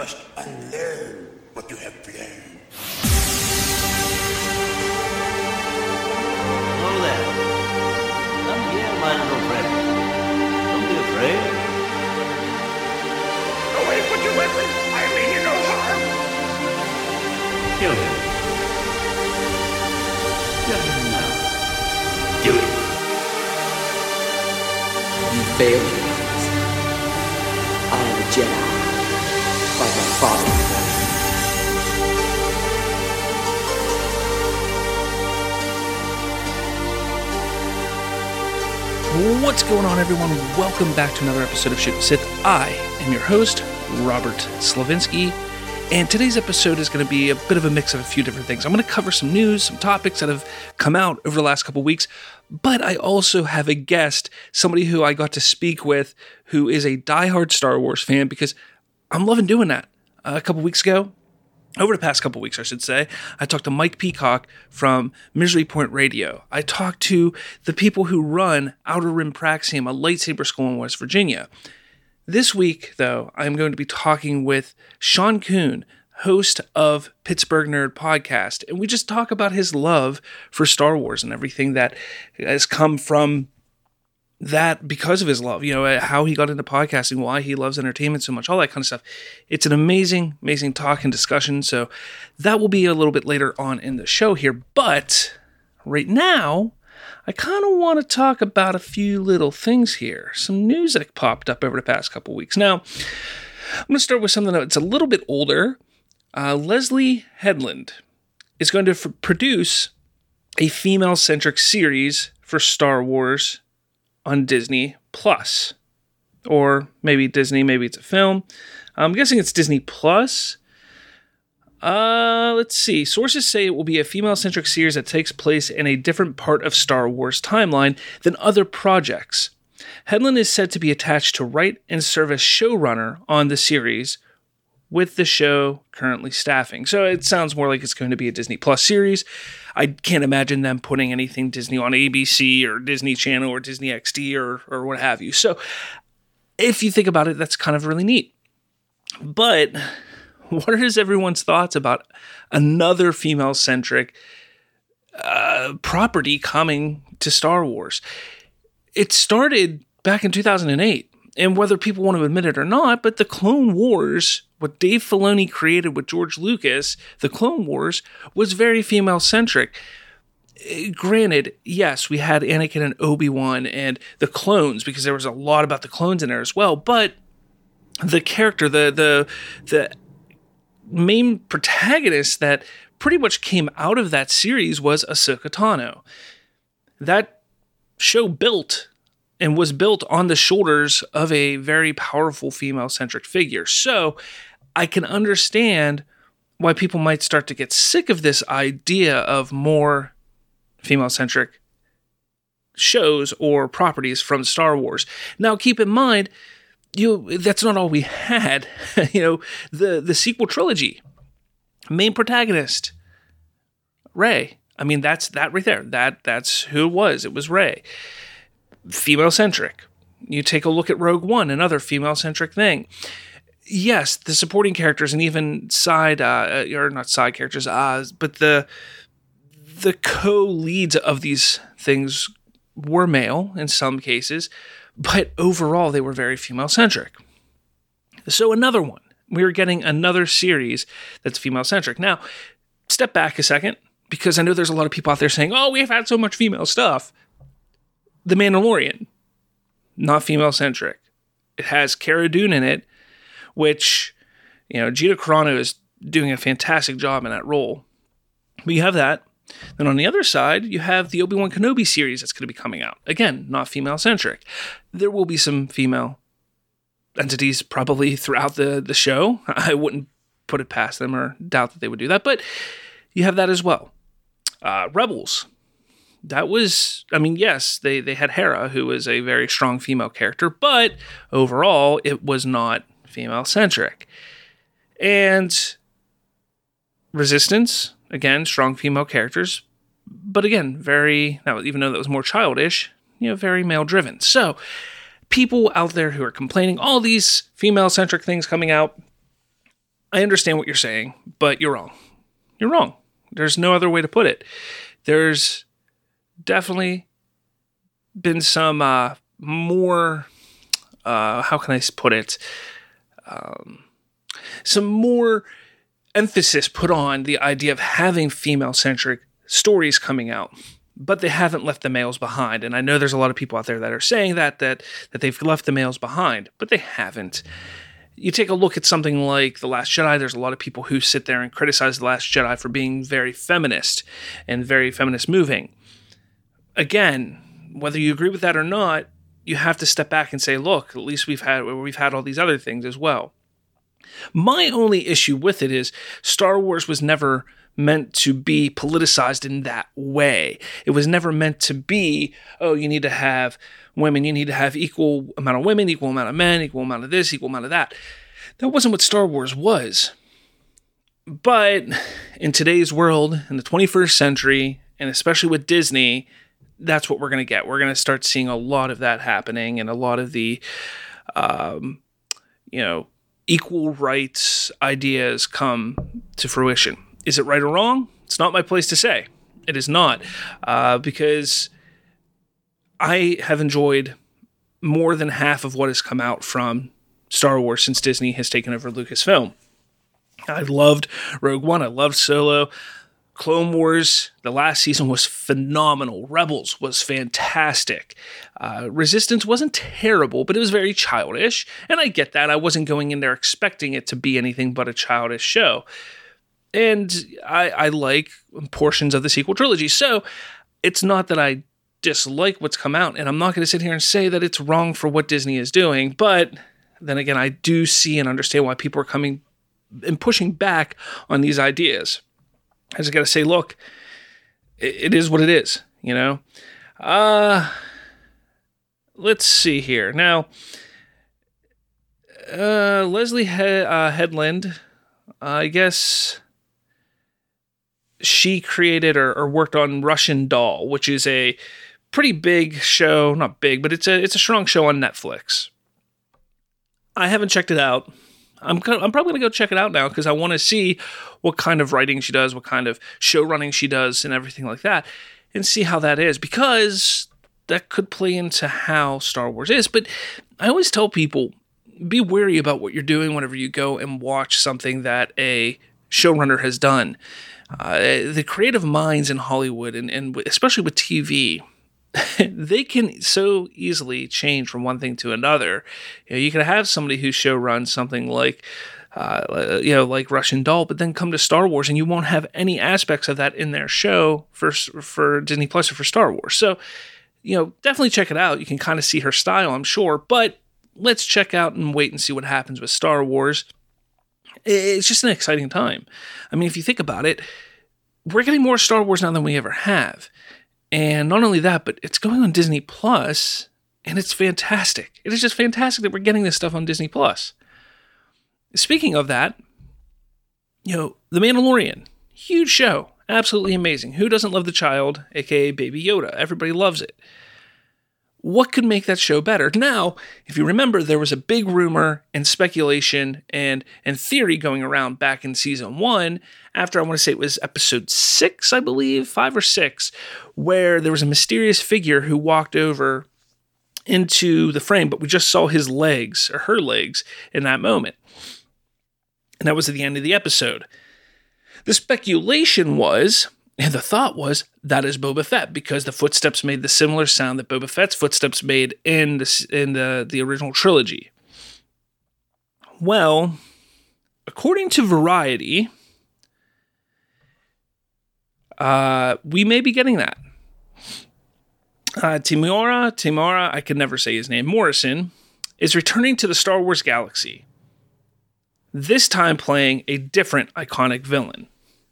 must unlearn what you have learned. Hello there. Come here, my little friend. Don't be afraid. Away with your weapon. I mean you no harm. Kill him. Kill him now. Do it. You failed me. I am a Jedi, like my father was. What's going on, everyone? Welcome back to another episode of Shoot the Sith. I am your host, Robert Slavinsky, and today's episode is going to be a bit of a mix of a few different things. I'm going to cover some news, some topics that have come out over the last couple weeks, but I also have a guest, somebody who I got to speak with who is a diehard Star Wars fan, because I'm loving doing that. A couple weeks ago, over the past couple weeks, I should say, I talked to Mike Peacock from Misery Point Radio. I talked to the people who run Outer Rim Praxium, a lightsaber school in West Virginia. This week, though, I'm going to be talking with Sean Kuhn, host of Pittsburgh Nerd Podcast, and we just talk about his love for Star Wars and everything that has come from that because of his love, how he got into podcasting, why he loves entertainment so much, all that kind of stuff. It's an amazing, amazing talk and discussion. So that will be a little bit later on in the show here. But right now, I kind of want to talk about a few little things here. Some news that popped up over the past couple weeks. Now, I'm going to start with something that's a little bit older. Leslie Headland is going to produce a female-centric series for Star Wars on Disney Plus, or maybe Disney, maybe it's a film. I'm guessing it's Disney Plus. Let's see. Sources say it will be a female-centric series that takes place in a different part of Star Wars timeline than other projects. Headland is said to be attached to write and serve as showrunner on the series, with the show currently staffing. So it sounds more like it's going to be a Disney Plus series. I can't imagine them putting anything Disney on ABC or Disney Channel or Disney XD or what have you. So if you think about it, that's kind of really neat. But what is everyone's thoughts about another female-centric property coming to Star Wars? It started back in 2008. And whether people want to admit it or not, but the Clone Wars, what Dave Filoni created with George Lucas, the Clone Wars, was very female-centric. Granted, yes, we had Anakin and Obi-Wan and the clones, because there was a lot about the clones in there as well, but the character, the main protagonist that pretty much came out of that series was Ahsoka Tano. That show was built on the shoulders of a very powerful female-centric figure. So I can understand why people might start to get sick of this idea of more female-centric shows or properties from Star Wars. Now, keep in mind, that's not all we had. The sequel trilogy, main protagonist, Rey. I mean, that's that right there. That's who it was. It was Rey. Female-centric. You take a look at Rogue One, another female-centric thing. Yes, the supporting characters and even not side characters, but the co-leads of these things were male in some cases, but overall they were very female-centric. So another one. We are getting another series that's female-centric. Now, step back a second, because I know there's a lot of people out there saying, oh, we've had so much female stuff. The Mandalorian, not female-centric. It has Cara Dune in it, which, Gina Carano is doing a fantastic job in that role. But you have that. Then on the other side, you have the Obi-Wan Kenobi series that's going to be coming out. Again, not female-centric. There will be some female entities probably throughout the show. I wouldn't put it past them or doubt that they would do that, but you have that as well. Rebels. That was, yes, they had Hera, who was a very strong female character, but overall, it was not female-centric. And Resistance, again, strong female characters, but again, even though that was more childish, very male-driven. So, people out there who are complaining, all these female-centric things coming out, I understand what you're saying, but you're wrong. You're wrong. There's no other way to put it. There's definitely been some more, how can I put it? Some more emphasis put on the idea of having female-centric stories coming out, but they haven't left the males behind. And I know there's a lot of people out there that are saying that they've left the males behind, but they haven't. You take a look at something like The Last Jedi, there's a lot of people who sit there and criticize The Last Jedi for being very feminist and very feminist moving. Again, whether you agree with that or not, you have to step back and say, look, at least we've had all these other things as well. My only issue with it is Star Wars was never meant to be politicized in that way. It was never meant to be, oh, you need to have women, you need to have equal amount of women, equal amount of men, equal amount of this, equal amount of that. That wasn't what Star Wars was. But in today's world, in the 21st century, and especially with Disney, that's what we're going to get. We're going to start seeing a lot of that happening and a lot of the, equal rights ideas come to fruition. Is it right or wrong? It's not my place to say. It is not, because I have enjoyed more than half of what has come out from Star Wars since Disney has taken over Lucasfilm. I loved Rogue One. I loved Solo. Clone Wars, the last season was phenomenal. Rebels was fantastic. Resistance wasn't terrible, but it was very childish. And I get that. I wasn't going in there expecting it to be anything but a childish show. And I like portions of the sequel trilogy. So it's not that I dislike what's come out. And I'm not going to sit here and say that it's wrong for what Disney is doing. But then again, I do see and understand why people are coming and pushing back on these ideas. I just got to say, look, it is what it is, you know? Let's see here. Now, Leslie Headland, I guess she created or worked on Russian Doll, which is a pretty big show. Not big, but it's a strong show on Netflix. I haven't checked it out. I'm probably going to go check it out now because I want to see what kind of writing she does, what kind of show running she does, and everything like that, and see how that is, because that could play into how Star Wars is. But I always tell people, be wary about what you're doing whenever you go and watch something that a showrunner has done. The creative minds in Hollywood, and especially with TV, they can so easily change from one thing to another. You can have somebody who show runs something like, like Russian Doll, but then come to Star Wars and you won't have any aspects of that in their show for Disney Plus or for Star Wars. So, definitely check it out. You can kind of see her style, I'm sure, but let's check out and wait and see what happens with Star Wars. It's just an exciting time. I mean, if you think about it, we're getting more Star Wars now than we ever have. And not only that, but it's going on Disney Plus, and it's fantastic. It is just fantastic that we're getting this stuff on Disney Plus. Speaking of that, The Mandalorian, huge show, absolutely amazing. Who doesn't love the child, aka Baby Yoda? Everybody loves it. What could make that show better? Now, if you remember, there was a big rumor and speculation and theory going around back in season 1, after I want to say it was episode 6, I believe, 5 or 6, where there was a mysterious figure who walked over into the frame, but we just saw his legs, or her legs, in that moment. And that was at the end of the episode. The speculation was, and the thought was, that is Boba Fett, because the footsteps made the similar sound that Boba Fett's footsteps made in the original trilogy. Well, according to Variety, we may be getting that. Temuera, I can never say his name, Morrison, is returning to the Star Wars galaxy. This time playing a different iconic villain.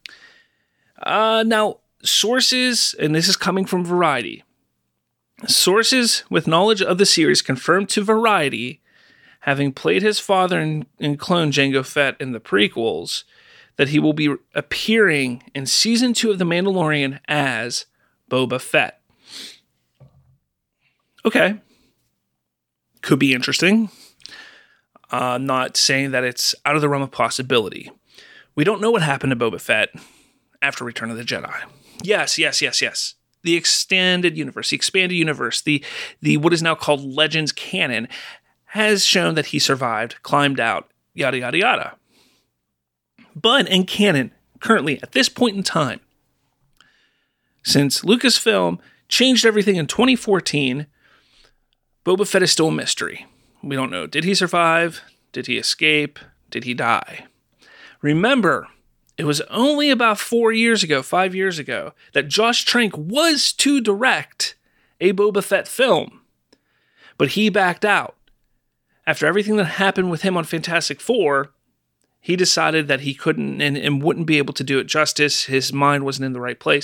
Now, sources, and this is coming from Variety, sources with knowledge of the series confirmed to Variety, having played his father in clone Jango Fett in the prequels, that he will be appearing in Season 2 of The Mandalorian as Boba Fett. Okay. Could be interesting. not saying that it's out of the realm of possibility. We don't know what happened to Boba Fett after Return of the Jedi. Yes. The extended universe, the expanded universe, the what is now called Legends canon has shown that he survived, climbed out, yada, yada, yada. But in canon, currently, at this point in time, since Lucasfilm changed everything in 2014, Boba Fett is still a mystery. We don't know. Did he survive? Did he escape? Did he die? Remember, it was only about 5 years ago, that Josh Trank was to direct a Boba Fett film. But he backed out. After everything that happened with him on Fantastic Four, he decided that he couldn't and wouldn't be able to do it justice. His mind wasn't in the right place.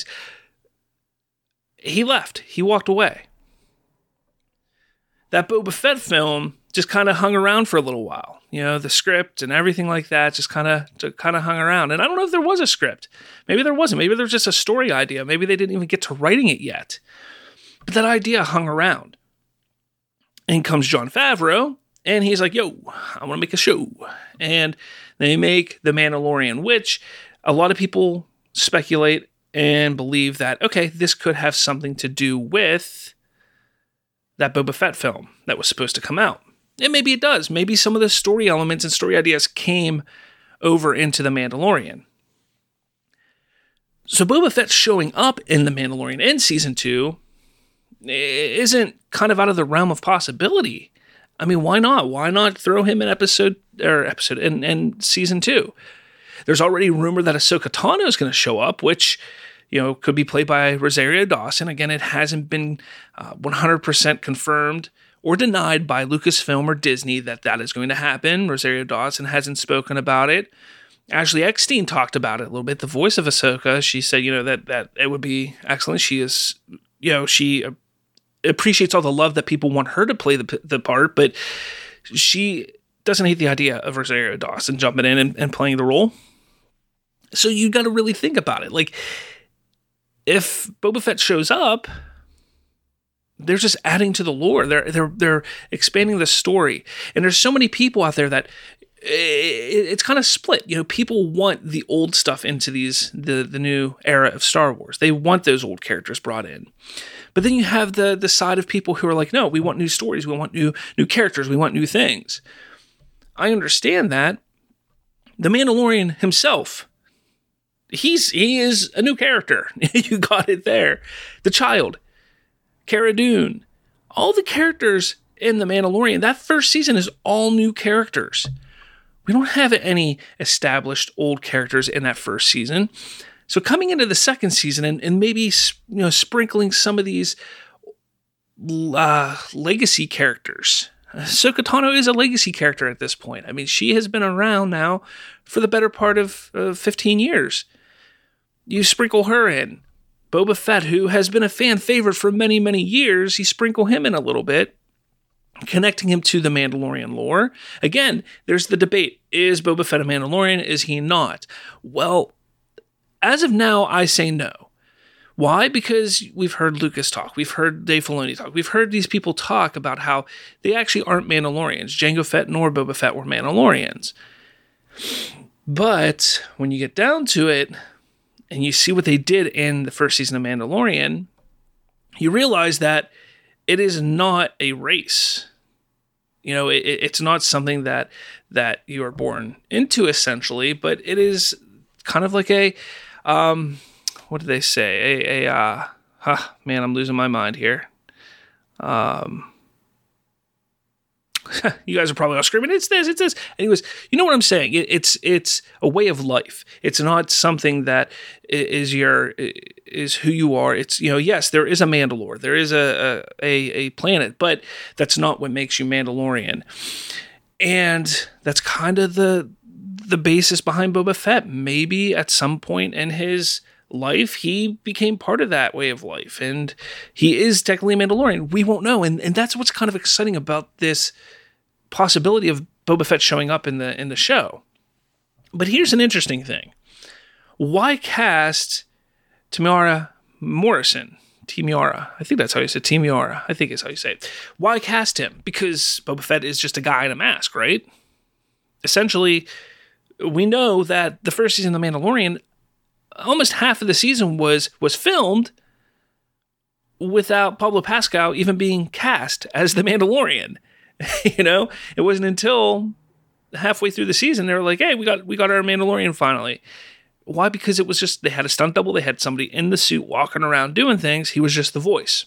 He left. He walked away. That Boba Fett film just kind of hung around for a little while. You know, the script and everything like that just kind of hung around. And I don't know if there was a script. Maybe there wasn't. Maybe there was just a story idea. Maybe they didn't even get to writing it yet. But that idea hung around. And comes Jon Favreau, and he's like, yo, I want to make a show. And they make The Mandalorian, which a lot of people speculate and believe that, okay, this could have something to do with that Boba Fett film that was supposed to come out. And maybe it does. Maybe some of the story elements and story ideas came over into The Mandalorian. So Boba Fett showing up in The Mandalorian in Season 2 isn't kind of out of the realm of possibility. I mean, why not? Why not throw him in in Season 2? There's already rumor that Ahsoka Tano is going to show up, which, you know, could be played by Rosario Dawson. Again, it hasn't been 100% confirmed or denied by Lucasfilm or Disney that is going to happen. Rosario Dawson hasn't spoken about it. Ashley Eckstein talked about it a little bit. The voice of Ahsoka, she said, you know, that it would be excellent. She is, you know, she appreciates all the love that people want her to play the part, but she doesn't hate the idea of Rosario Dawson jumping in and playing the role. So you got to really think about it. Like, if Boba Fett shows up, they're just adding to the lore. They're expanding the story. And there's so many people out there that it's kind of split. You know, people want the old stuff into the new era of Star Wars. They want those old characters brought in. But then you have the side of people who are like, no, we want new stories. We want new characters. We want new things. I understand that. The Mandalorian himself, he is a new character. You got it there. The child, Cara Dune, all the characters in The Mandalorian, that first season is all new characters. We don't have any established old characters in that first season. So coming into the second season and maybe, you know, sprinkling some of these legacy characters. Ahsoka Tano is a legacy character at this point. I mean, she has been around now for the better part of 15 years. You sprinkle her in. Boba Fett, who has been a fan favorite for many, many years, you sprinkle him in a little bit, connecting him to the Mandalorian lore. Again, there's the debate. Is Boba Fett a Mandalorian? Is he not? Well, as of now, I say no. Why? Because we've heard Lucas talk. We've heard Dave Filoni talk. We've heard these people talk about how they actually aren't Mandalorians. Jango Fett nor Boba Fett were Mandalorians. But when you get down to it, and you see what they did in the first season of Mandalorian, you realize that it is not a race. You know, it's not something that you are born into, essentially, but it is kind of like a, what did they say? Man, I'm losing my mind here. You guys are probably all screaming, it's this. Anyways, you know what I'm saying? It's a way of life. It's not something that is who you are. It's, you know, yes, there is a Mandalore. There is a planet, but that's not what makes you Mandalorian. And that's kind of the basis behind Boba Fett. Maybe at some point in his life, he became part of that way of life, and he is technically a Mandalorian. We won't know, and that's what's kind of exciting about this possibility of Boba Fett showing up in the show. But here's an interesting thing: why cast Temuera Morrison? Temuera, I think that's how you say it. Temuera, I think is how you say it. Why cast him? Because Boba Fett is just a guy in a mask, right? Essentially, we know that the first season of The Mandalorian, almost half of the season was filmed without Pablo Pascal even being cast as the Mandalorian. It wasn't until halfway through the season they were like, hey, we got our Mandalorian finally. Why? Because it was just, they had a stunt double, they had somebody in the suit walking around doing things, he was just the voice.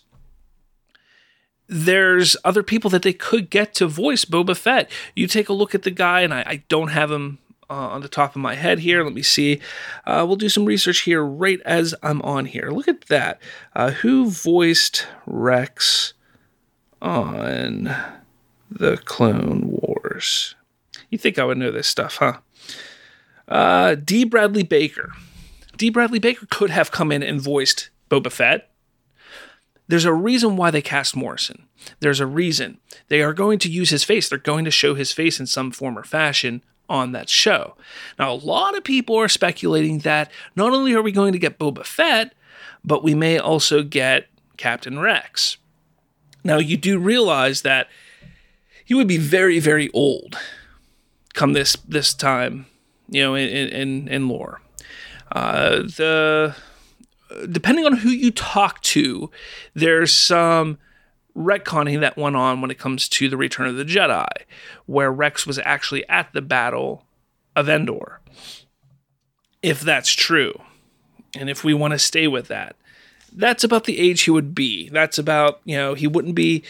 There's other people that they could get to voice Boba Fett. You take a look at the guy, and I don't have him on the top of my head here. Let me see. We'll do some research here right as I'm on here. Look at that. Who voiced Rex on the Clone Wars? You think I would know this stuff, huh? D. Bradley Baker. D. Bradley Baker could have come in and voiced Boba Fett. There's a reason why they cast Morrison. There's a reason. They are going to use his face. They're going to show his face in some form or fashion on that show. Now, a lot of people are speculating that not only are we going to get Boba Fett, but we may also get Captain Rex. Now, you do realize that he would be very, very old come this time, in lore. Depending on who you talk to, there's some retconning that went on when it comes to the Return of the Jedi, where Rex was actually at the Battle of Endor. If that's true, and if we want to stay with that, that's about the age he would be. That's about, he wouldn't be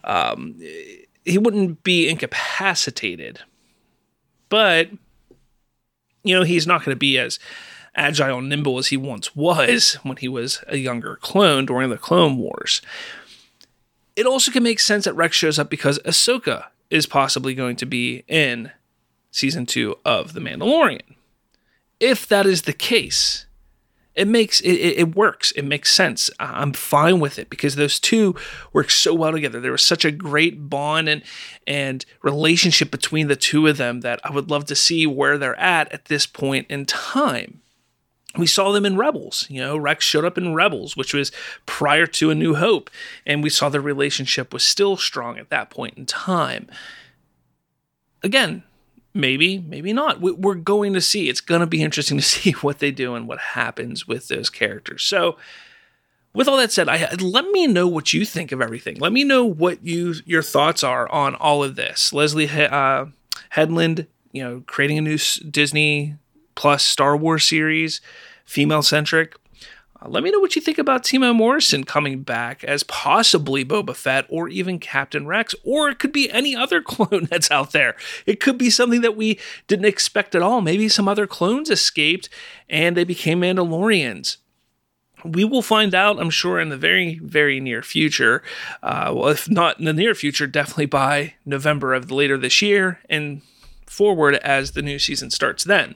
incapacitated, but, he's not going to be as agile and nimble as he once was when he was a younger clone during the Clone Wars. It also can make sense that Rex shows up because Ahsoka is possibly going to be in season 2 of The Mandalorian. If that is the case, it works. It makes sense. I'm fine with it because those two work so well together. There was such a great bond and relationship between the two of them that I would love to see where they're at this point in time. We saw them in Rebels. Rex showed up in Rebels, which was prior to A New Hope, and we saw their relationship was still strong at that point in time. Again, maybe not. We're going to see. It's going to be interesting to see what they do and what happens with those characters. So, with all that said, let me know what you think of everything. Let me know what your thoughts are on all of this. Leslie Headland, creating a new Disney Plus Star Wars series, female-centric. Let me know what you think about Temuera Morrison coming back as possibly Boba Fett or even Captain Rex, or it could be any other clone that's out there. It could be something that we didn't expect at all. Maybe some other clones escaped and they became Mandalorians. We will find out, I'm sure, in the very, very near future. Well, if not in the near future, definitely by November of later this year and forward as the new season starts then.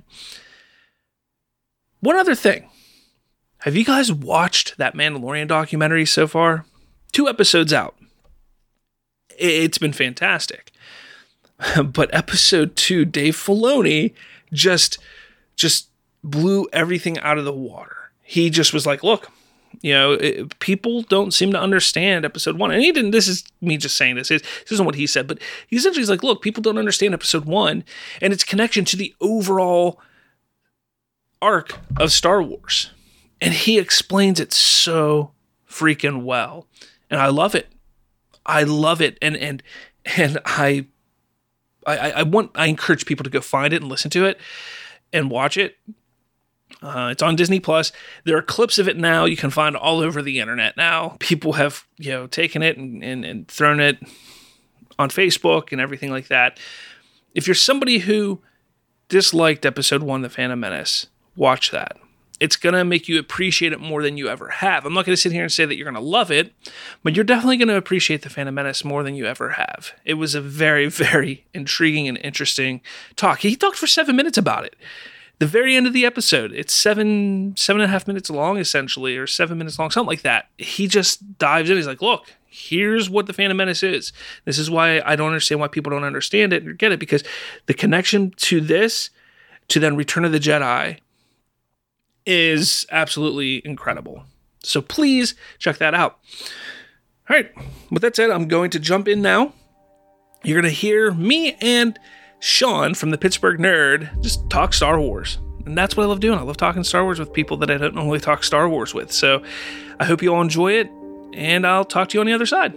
One other thing. Have you guys watched that Mandalorian documentary so far? 2 episodes out. It's been fantastic. But episode 2, Dave Filoni just blew everything out of the water. He just was like, look, people don't seem to understand episode 1. And he didn't, this is me just saying this. This isn't what he said, but he essentially is like, look, people don't understand episode 1 and its connection to the overall arc of Star Wars. And he explains it so freaking well. And I love it. I love it. And I encourage people to go find it and listen to it and watch it. It's on Disney Plus. There are clips of it now you can find all over the internet now. People have, taken it and thrown it on Facebook and everything like that. If you're somebody who disliked episode 1, The Phantom Menace, watch that. It's going to make you appreciate it more than you ever have. I'm not going to sit here and say that you're going to love it, but you're definitely going to appreciate The Phantom Menace more than you ever have. It was a very, very intriguing and interesting talk. He talked for 7 minutes about it. The very end of the episode, it's 7.5 minutes long, essentially, or 7 minutes long, something like that. He just dives in. He's like, look, here's what The Phantom Menace is. This is why I don't understand why people don't understand it or get it, because the connection to this, to then Return of the Jedi, is absolutely incredible. So please check that out. All right, with that said, I'm going to jump in now. You're going to hear me and Sean from the Pittsburgh Nerd just talk Star Wars. And that's what I love doing. I love talking Star Wars with people that I don't normally talk Star Wars with. So I hope you all enjoy it, and I'll talk to you on the other side.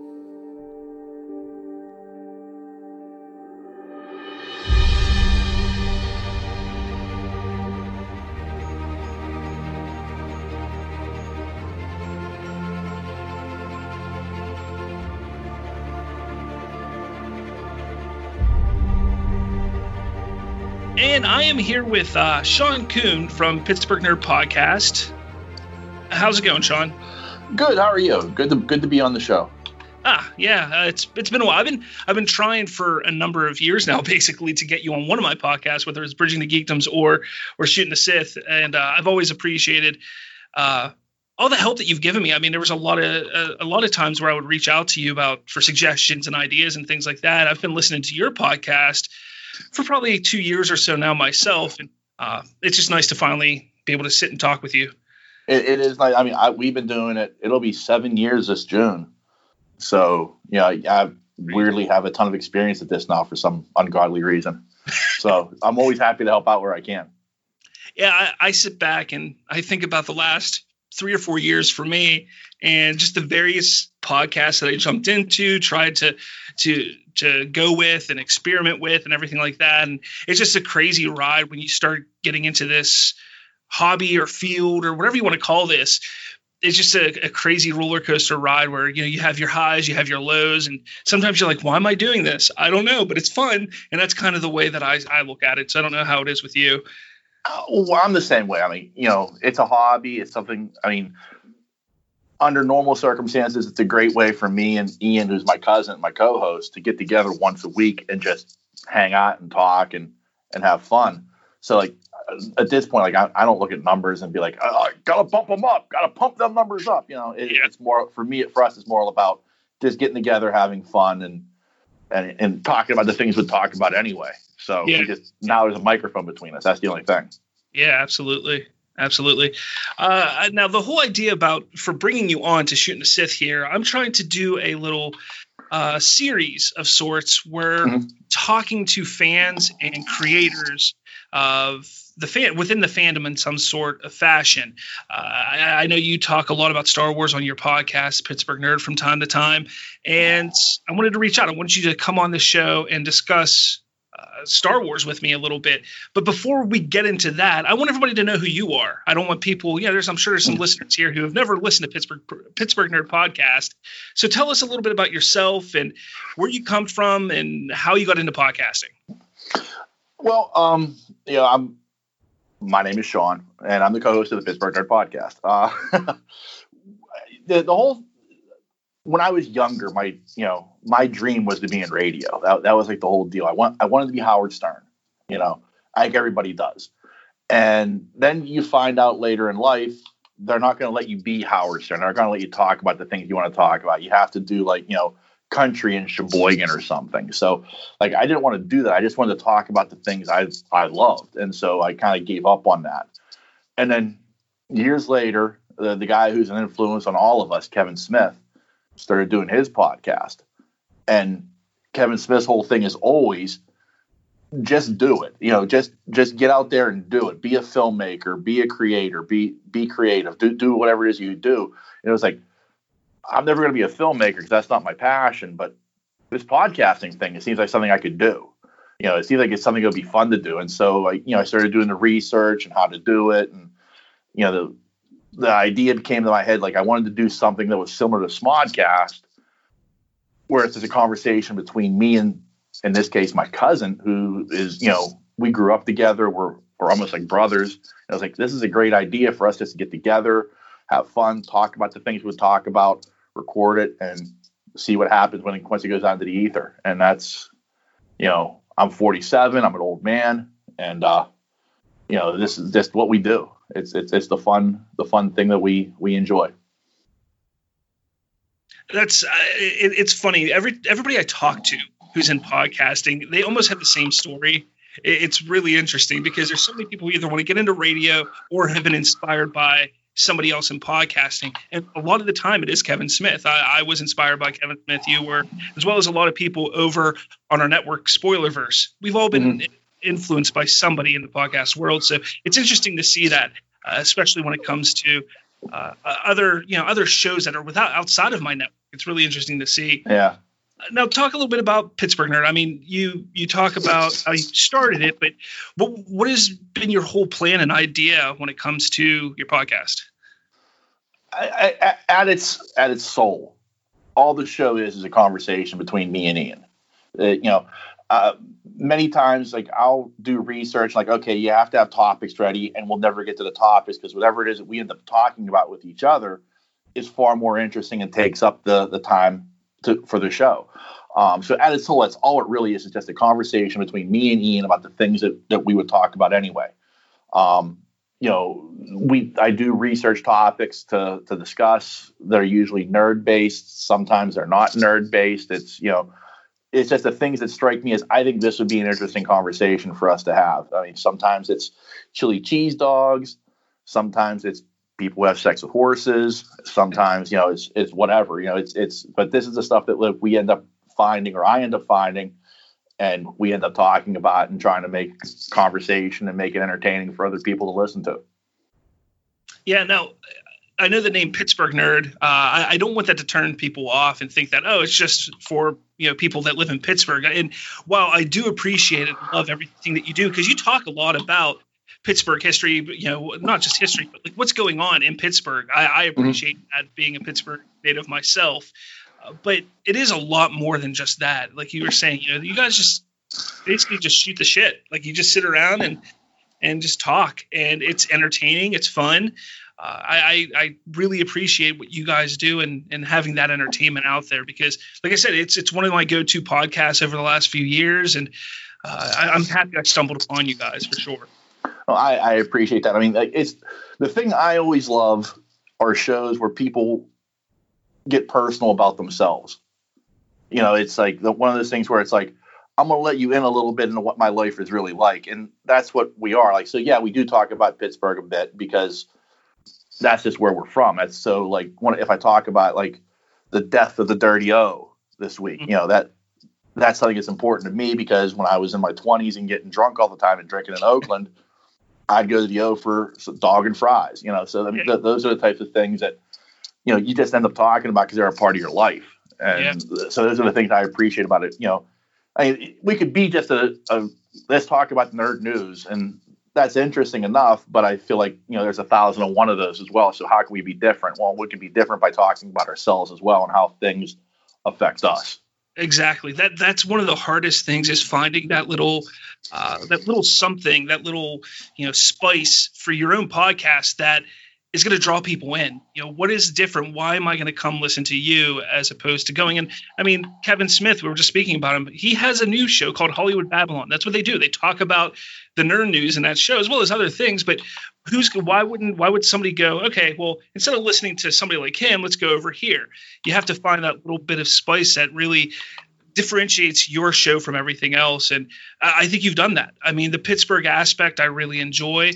And I am here with Sean Kuhn from Pittsburgh Nerd Podcast. How's it going, Sean? Good. How are you? Good to be on the show. It's been a while. I've been trying for a number of years now, basically, to get you on one of my podcasts, whether it's Bridging the Geekdoms or Shooting the Sith, and I've always appreciated all the help that you've given me. I mean, there was a lot of times where I would reach out to you for suggestions and ideas and things like that. I've been listening to your podcast for probably 2 years or so now myself. And it's just nice to finally be able to sit and talk with you. It is nice. I mean, we've been doing it. It'll be 7 years this June. So, I weirdly have a ton of experience at this now for some ungodly reason. So I'm always happy to help out where I can. Yeah, I sit back and I think about the last 3 or 4 years for me, and just the various podcasts that I jumped into, tried to go with and experiment with and everything like that. And it's just a crazy ride when you start getting into this hobby or field or whatever you want to call this. It's just a crazy roller coaster ride where, you have your highs, you have your lows, and sometimes you're like, why am I doing this? I don't know, but it's fun. And that's kind of the way that I look at it. So I don't know how it is with you. Well, I'm the same way. I mean, it's a hobby. It's something, under normal circumstances, it's a great way for me and Ian, who's my cousin, my co-host, to get together once a week and just hang out and talk and have fun. So at this point, I don't look at numbers and be like, gotta bump them up, gotta pump them numbers up. It's more for us. It's more about just getting together, having fun, and talking about the things we talk about anyway. So now there's a microphone between us. That's the only thing. Yeah, absolutely. Absolutely. Now, the whole idea for bringing you on to Shooting the Sith here, I'm trying to do a little series of sorts where talking to fans and creators of within the fandom in some sort of fashion. I know you talk a lot about Star Wars on your podcast, Pittsburgh Nerd, from time to time, and I wanted to reach out. I wanted you to come on the show and discuss Star Wars with me a little bit. But before we get into that, I want everybody to know who you are. I don't want people, I'm sure there's some listeners here who have never listened to Pittsburgh Nerd Podcast. So tell us a little bit about yourself and where you come from and how you got into podcasting. Well, my name is Sean, and I'm the co-host of the Pittsburgh Nerd Podcast. When I was younger, my dream was to be in radio. That was the whole deal. I wanted to be Howard Stern, like everybody does. And then you find out later in life, they're not going to let you be Howard Stern. They're not going to let you talk about the things you want to talk about. You have to do country and Sheboygan or something. So I didn't want to do that. I just wanted to talk about the things I loved. And so I kind of gave up on that. And then years later, the guy who's an influence on all of us, Kevin Smith, started doing his podcast. And Kevin Smith's whole thing is always just do it. Just get out there and do it. Be a filmmaker, be a creator, be creative, do whatever it is you do. And it was I'm never going to be a filmmaker because that's not my passion, but this podcasting thing, it seems like something I could do. It seems like it's something that would be fun to do. And so I started doing the research and how to do it. And, the idea came to my head, I wanted to do something that was similar to Smodcast, where it's just a conversation between me and, in this case, my cousin, who is, we grew up together. We're almost like brothers. And I was like, this is a great idea for us just to get together, have fun, talk about the things we talk about, record it, and see what happens once it goes out into the ether. And that's, I'm 47. I'm an old man, and this is just what we do. It's the fun thing that we enjoy. That's it's funny. Everybody I talk to who's in podcasting, they almost have the same story. It's really interesting because there's so many people who either want to get into radio or have been inspired by somebody else in podcasting. And a lot of the time it is Kevin Smith. I was inspired by Kevin Smith. You were, as well as a lot of people over on our network, Spoilerverse. We've all been influenced by somebody in the podcast world. So it's interesting to see that, especially when it comes to other shows that are outside of my network. It's really interesting to see. Yeah. Now, talk a little bit about Pittsburgh Nerd. I mean, you talk about how you started it, but what has been your whole plan and idea when it comes to your podcast? At its soul, all the show is a conversation between me and Ian. Many times, like, I'll do research, like, okay, you have to have topics ready, and we'll never get to the topics because whatever it is that we end up talking about with each other is far more interesting and takes up the time for the show. So at its soul, that's all it really is just a conversation between me and Ian about the things that we would talk about anyway. I do research topics to discuss. They're usually nerd based. Sometimes they're not nerd based. It's just the things that strike me as I think this would be an interesting conversation for us to have. I mean, sometimes it's chili cheese dogs. Sometimes it's people who have sex with horses. Sometimes, it's whatever, but this is the stuff that we end up finding, or I end up finding, and we end up talking about and trying to make conversation and make it entertaining for other people to listen to. Yeah. Now, I know the name Pittsburgh Nerd. I don't want that to turn people off and think that, it's just for, people that live in Pittsburgh. And while I do appreciate it and love everything that you do, because you talk a lot about Pittsburgh history, not just history, but like what's going on in Pittsburgh. I appreciate that, being a Pittsburgh native myself. But it is a lot more than just that. Like you were saying, you guys just basically just shoot the shit. Like you just sit around and just talk, and it's entertaining. It's fun. I really appreciate what you guys do and having that entertainment out there, because like I said, it's one of my go-to podcasts over the last few years. And I'm happy I stumbled upon you guys for sure. Well, I appreciate that. I mean, it's the thing I always love are shows where people get personal about themselves. It's like one of those things where it's like, I'm going to let you in a little bit into what my life is really like. And that's what we are like. So yeah, we do talk about Pittsburgh a bit because that's just where we're from. That's so like, if I talk about like the death of the Dirty O this week, that's something that's important to me, because when I was in my 20s and getting drunk all the time and drinking in Oakland, I'd go to the O for some dog and fries, So I mean, those are the types of things that, you just end up talking about because they're a part of your life. And so those are the things I appreciate about it. I mean, we could be just let's talk about nerd news, and that's interesting enough, but I feel like, there's 1,001 of those as well. So how can we be different? Well, we can be different by talking about ourselves as well and how things affect us. Exactly. That's one of the hardest things, is finding that little something, that little, spice for your own podcast that is going to draw people in. What is different? Why am I going to come listen to you as opposed to going in? I mean, Kevin Smith, we were just speaking about him. He has a news show called Hollywood Babylon. That's what they do. They talk about the nerd news in that show, as well as other things. But why would somebody go, okay, well, instead of listening to somebody like him, let's go over here. You have to find that little bit of spice that really differentiates your show from everything else. And I think you've done that. I mean, the Pittsburgh aspect I really enjoy.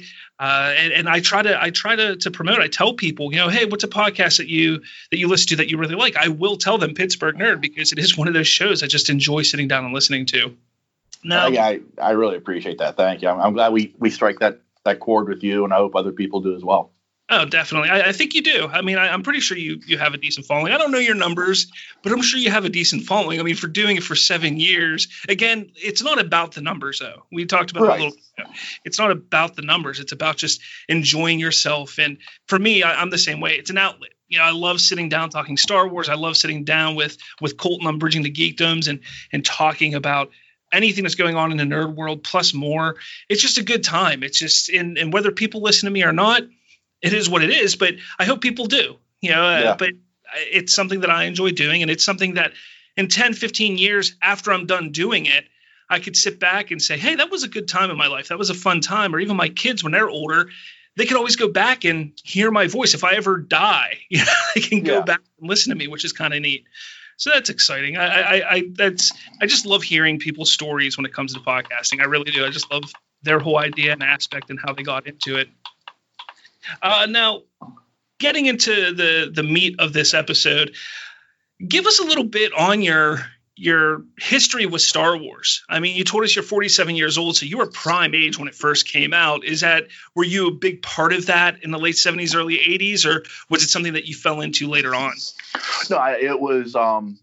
And I try to promote. I tell people, hey, what's a podcast that you listen to that you really like? I will tell them Pittsburgh Nerd, because it is one of those shows I just enjoy sitting down and listening to. Now, I really appreciate that. Thank you. I'm glad we strike that chord with you, and I hope other people do as well. Oh, definitely. I think you do. I mean, I'm pretty sure you have a decent following. I don't know your numbers, but I'm sure you have a decent following. I mean, for doing it for 7 years, again, it's not about the numbers, though. We talked about it a little bit ago. It's not about the numbers. It's about just enjoying yourself. And for me, I'm the same way. It's an outlet. I love sitting down talking Star Wars. I love sitting down with Colton on Bridging the Geekdoms and talking about anything that's going on in the nerd world, plus more. It's just a good time. It's just, and whether people listen to me or not, it is what it is, but I hope people do, but it's something that I enjoy doing. And it's something that in 10, 15 years after I'm done doing it, I could sit back and say, hey, that was a good time in my life. That was a fun time. Or even my kids, when they're older, they can always go back and hear my voice. If I ever die, they can go back and listen to me, which is kind of neat. So that's exciting. I just love hearing people's stories when it comes to podcasting. I really do. I just love their whole idea and aspect and how they got into it. Now, getting into the meat of this episode, give us a little bit on your history with Star Wars. I mean, you told us you're 47 years old, so you were prime age when it first came out. Were you a big part of that in the late 70s, early 80s, or was it something that you fell into later on? No, it was.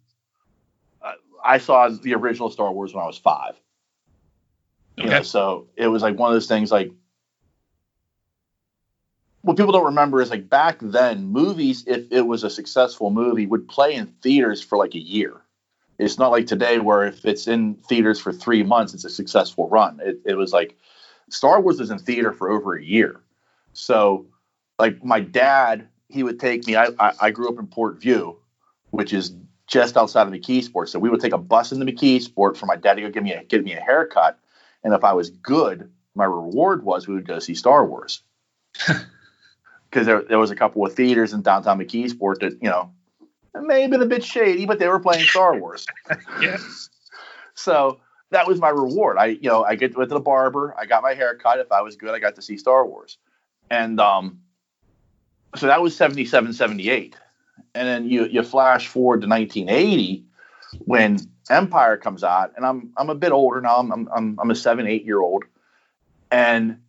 I saw the original Star Wars when I was 5. Okay. So it was like one of those things. Like, what people don't remember is, like, back then, movies, if it was a successful movie, would play in theaters for like a year. It's not like today where if it's in theaters for 3 months, it's a successful run. It was like Star Wars was in theater for over a year. So, like, my dad, he would take me. I grew up in Port View, which is just outside of McKeesport. So we would take a bus into McKeesport for my dad to go give me a haircut. And if I was good, my reward was we would go see Star Wars. Because there was a couple of theaters in downtown McKeesport that, it may have been a bit shady, but they were playing Star Wars. Yeah. So that was my reward. I went to the barber. I got my hair cut. If I was good, I got to see Star Wars. And so that was 77, 78. And then you flash forward to 1980 when Empire comes out, and I'm a bit older now. I'm a 7, 8 year old, and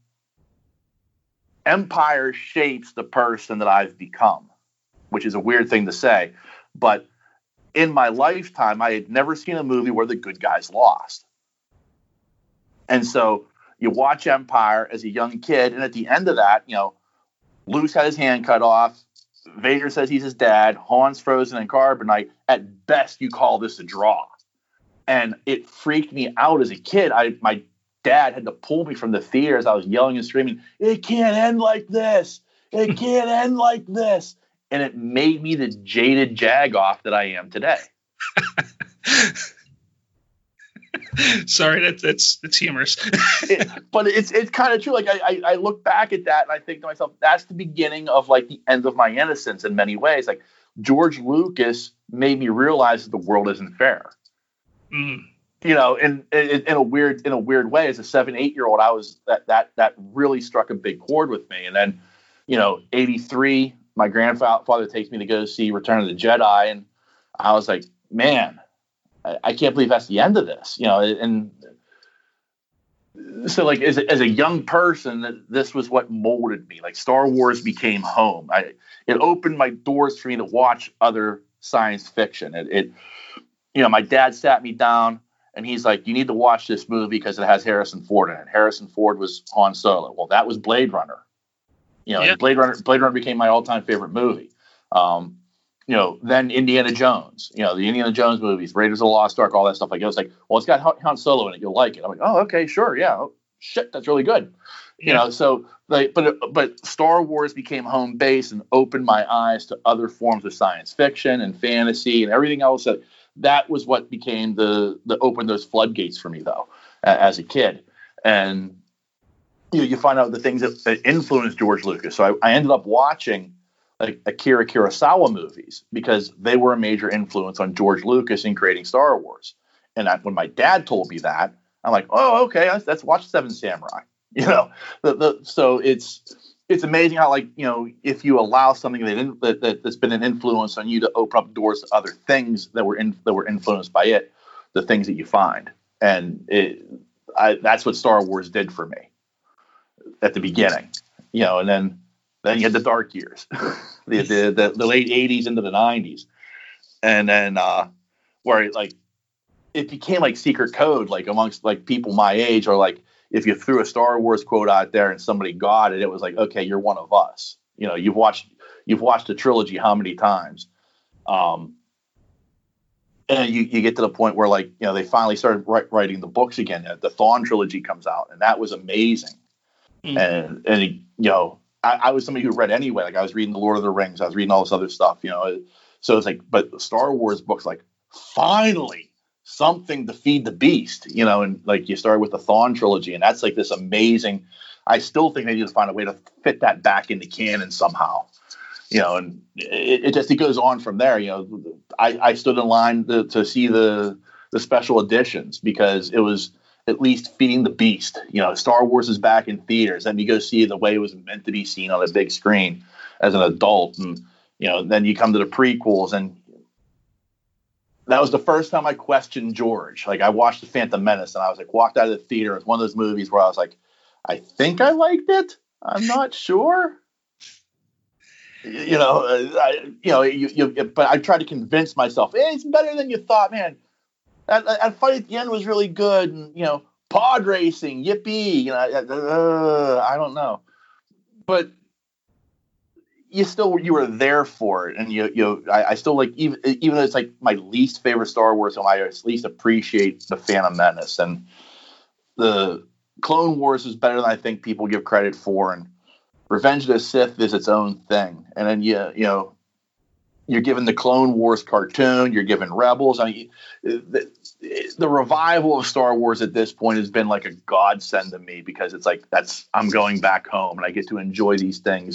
Empire shapes the person that I've become, which is a weird thing to say. But in my lifetime, I had never seen a movie where the good guys lost. And so you watch Empire as a young kid, and at the end of that, Luke's had his hand cut off. Vader says he's his dad. Han's frozen in carbonite. At best, you call this a draw. And it freaked me out as a kid. My dad had to pull me from the theater as I was yelling and screaming, "It can't end like this. It can't end like this." And it made me the jaded jagoff that I am today. Sorry, that's humorous. But it's kind of true. Like, I look back at that and I think to myself, that's the beginning of, like, the end of my innocence in many ways. Like, George Lucas made me realize that the world isn't fair. Mm. In a weird way, as a 7, 8 year old, I was that really struck a big chord with me. And then, 83, my grandfather takes me to go see Return of the Jedi, and I was like, man, I can't believe that's the end of this, and so, like, as a young person, this was what molded me. Like, Star Wars became home. It opened my doors for me to watch other science fiction. My dad sat me down and he's like, "You need to watch this movie because it has Harrison Ford in it." Harrison Ford was Han Solo. Well, that was Blade Runner. Yeah. Blade Runner became my all-time favorite movie. Then Indiana Jones, the Indiana Jones movies, Raiders of the Lost Ark, all that stuff. Like, it was like, well, it's got Han Solo in it. You'll like it. I'm like, oh, okay, sure. Yeah. Oh, shit. That's really good. Yeah. So, like, but Star Wars became home base and opened my eyes to other forms of science fiction and fantasy and everything else. That was what became the opened those floodgates for me, though, as a kid. And, you find out the things that influenced George Lucas. So I ended up watching, like, Akira Kurosawa movies because they were a major influence on George Lucas in creating Star Wars. And when my dad told me that, I'm like, oh, okay, let's watch Seven Samurai. So it's amazing how, like, if you allow something that's been an influence on you to open up doors to other things that were influenced by it, the things that you find. And that's what Star Wars did for me at the beginning, and then you had the dark years, the late 80s into the 90s. And then where it became like secret code, like amongst like people my age, or like if you threw a Star Wars quote out there and somebody got it, it was like, okay, you're one of us. You've watched the trilogy how many times? And you get to the point where, like, they finally started writing the books again. The Thrawn trilogy comes out, and that was amazing. And I was somebody who read anyway. Like, I was reading The Lord of the Rings. I was reading all this other stuff, So it's like, but the Star Wars books, like, finally something to feed the beast, and like you started with the Thrawn trilogy, and that's like this amazing. I still think they need to find a way to fit that back into canon somehow, and it goes on from there. I stood in line to see the special editions because it was at least feeding the beast. Star Wars is back in theaters. Then you go see it the way it was meant to be seen on a big screen as an adult. And, then you come to the prequels, and that was the first time I questioned George. Like, I watched The Phantom Menace, and I was like, walked out of the theater. It's one of those movies where I was like, I think I liked it. I'm not sure. But I tried to convince myself, it's better than you thought, man. That fight at the end was really good, and pod racing, yippee. I don't know, but you were there for it, and I still like, even though it's like my least favorite Star Wars film, I at least appreciate The Phantom Menace, and the Clone Wars is better than I think people give credit for, and Revenge of the Sith is its own thing, and then you're given the Clone Wars cartoon, you're given Rebels. I mean, the revival of Star Wars at this point has been like a godsend to me, because it's like, I'm going back home, and I get to enjoy these things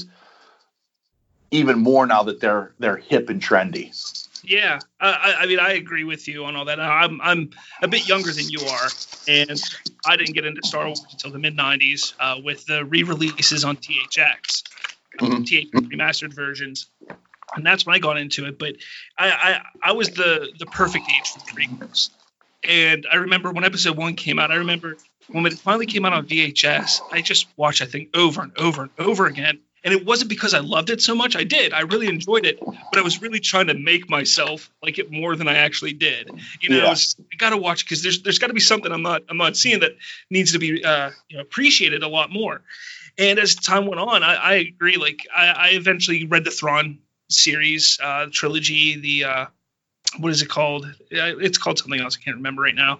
even more now that they're hip and trendy. Yeah, I mean, I agree with you on all that. I'm a bit younger than you are, and I didn't get into Star Wars until the mid-'90s with the re-releases on THX, THX remastered versions. And that's when I got into it. But I was the perfect age for prequels. And I remember when episode 1 came out, I remember when it finally came out on VHS, I just watched, I think, over and over and over again. And it wasn't because I loved it so much. I did. I really enjoyed it. But I was really trying to make myself like it more than I actually did. I got to watch, because there's got to be something I'm not seeing that needs to be appreciated a lot more. And as time went on, I agree. Like, I eventually read the Thrawn series, trilogy, the what is it called? It's called something else. I can't remember right now.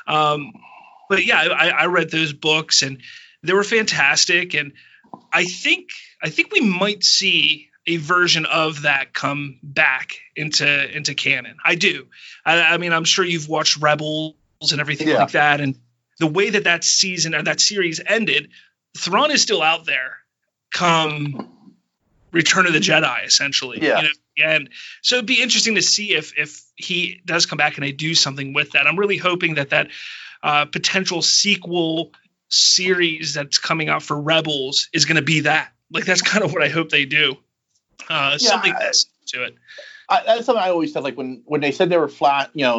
But yeah, I read those books, and they were fantastic. And I think we might see a version of that come back into canon. I do. I mean, I'm sure you've watched Rebels and everything like that, and the way that season or that series ended, Thrawn is still out there come Return of the Jedi, essentially. Yeah. And so it'd be interesting to see if he does come back and they do something with that. I'm really hoping that potential sequel series that's coming out for Rebels is going to be that. Like, that's kind of what I hope they do. Something that's to it. That's something I always said. Like, when they said they were flat, they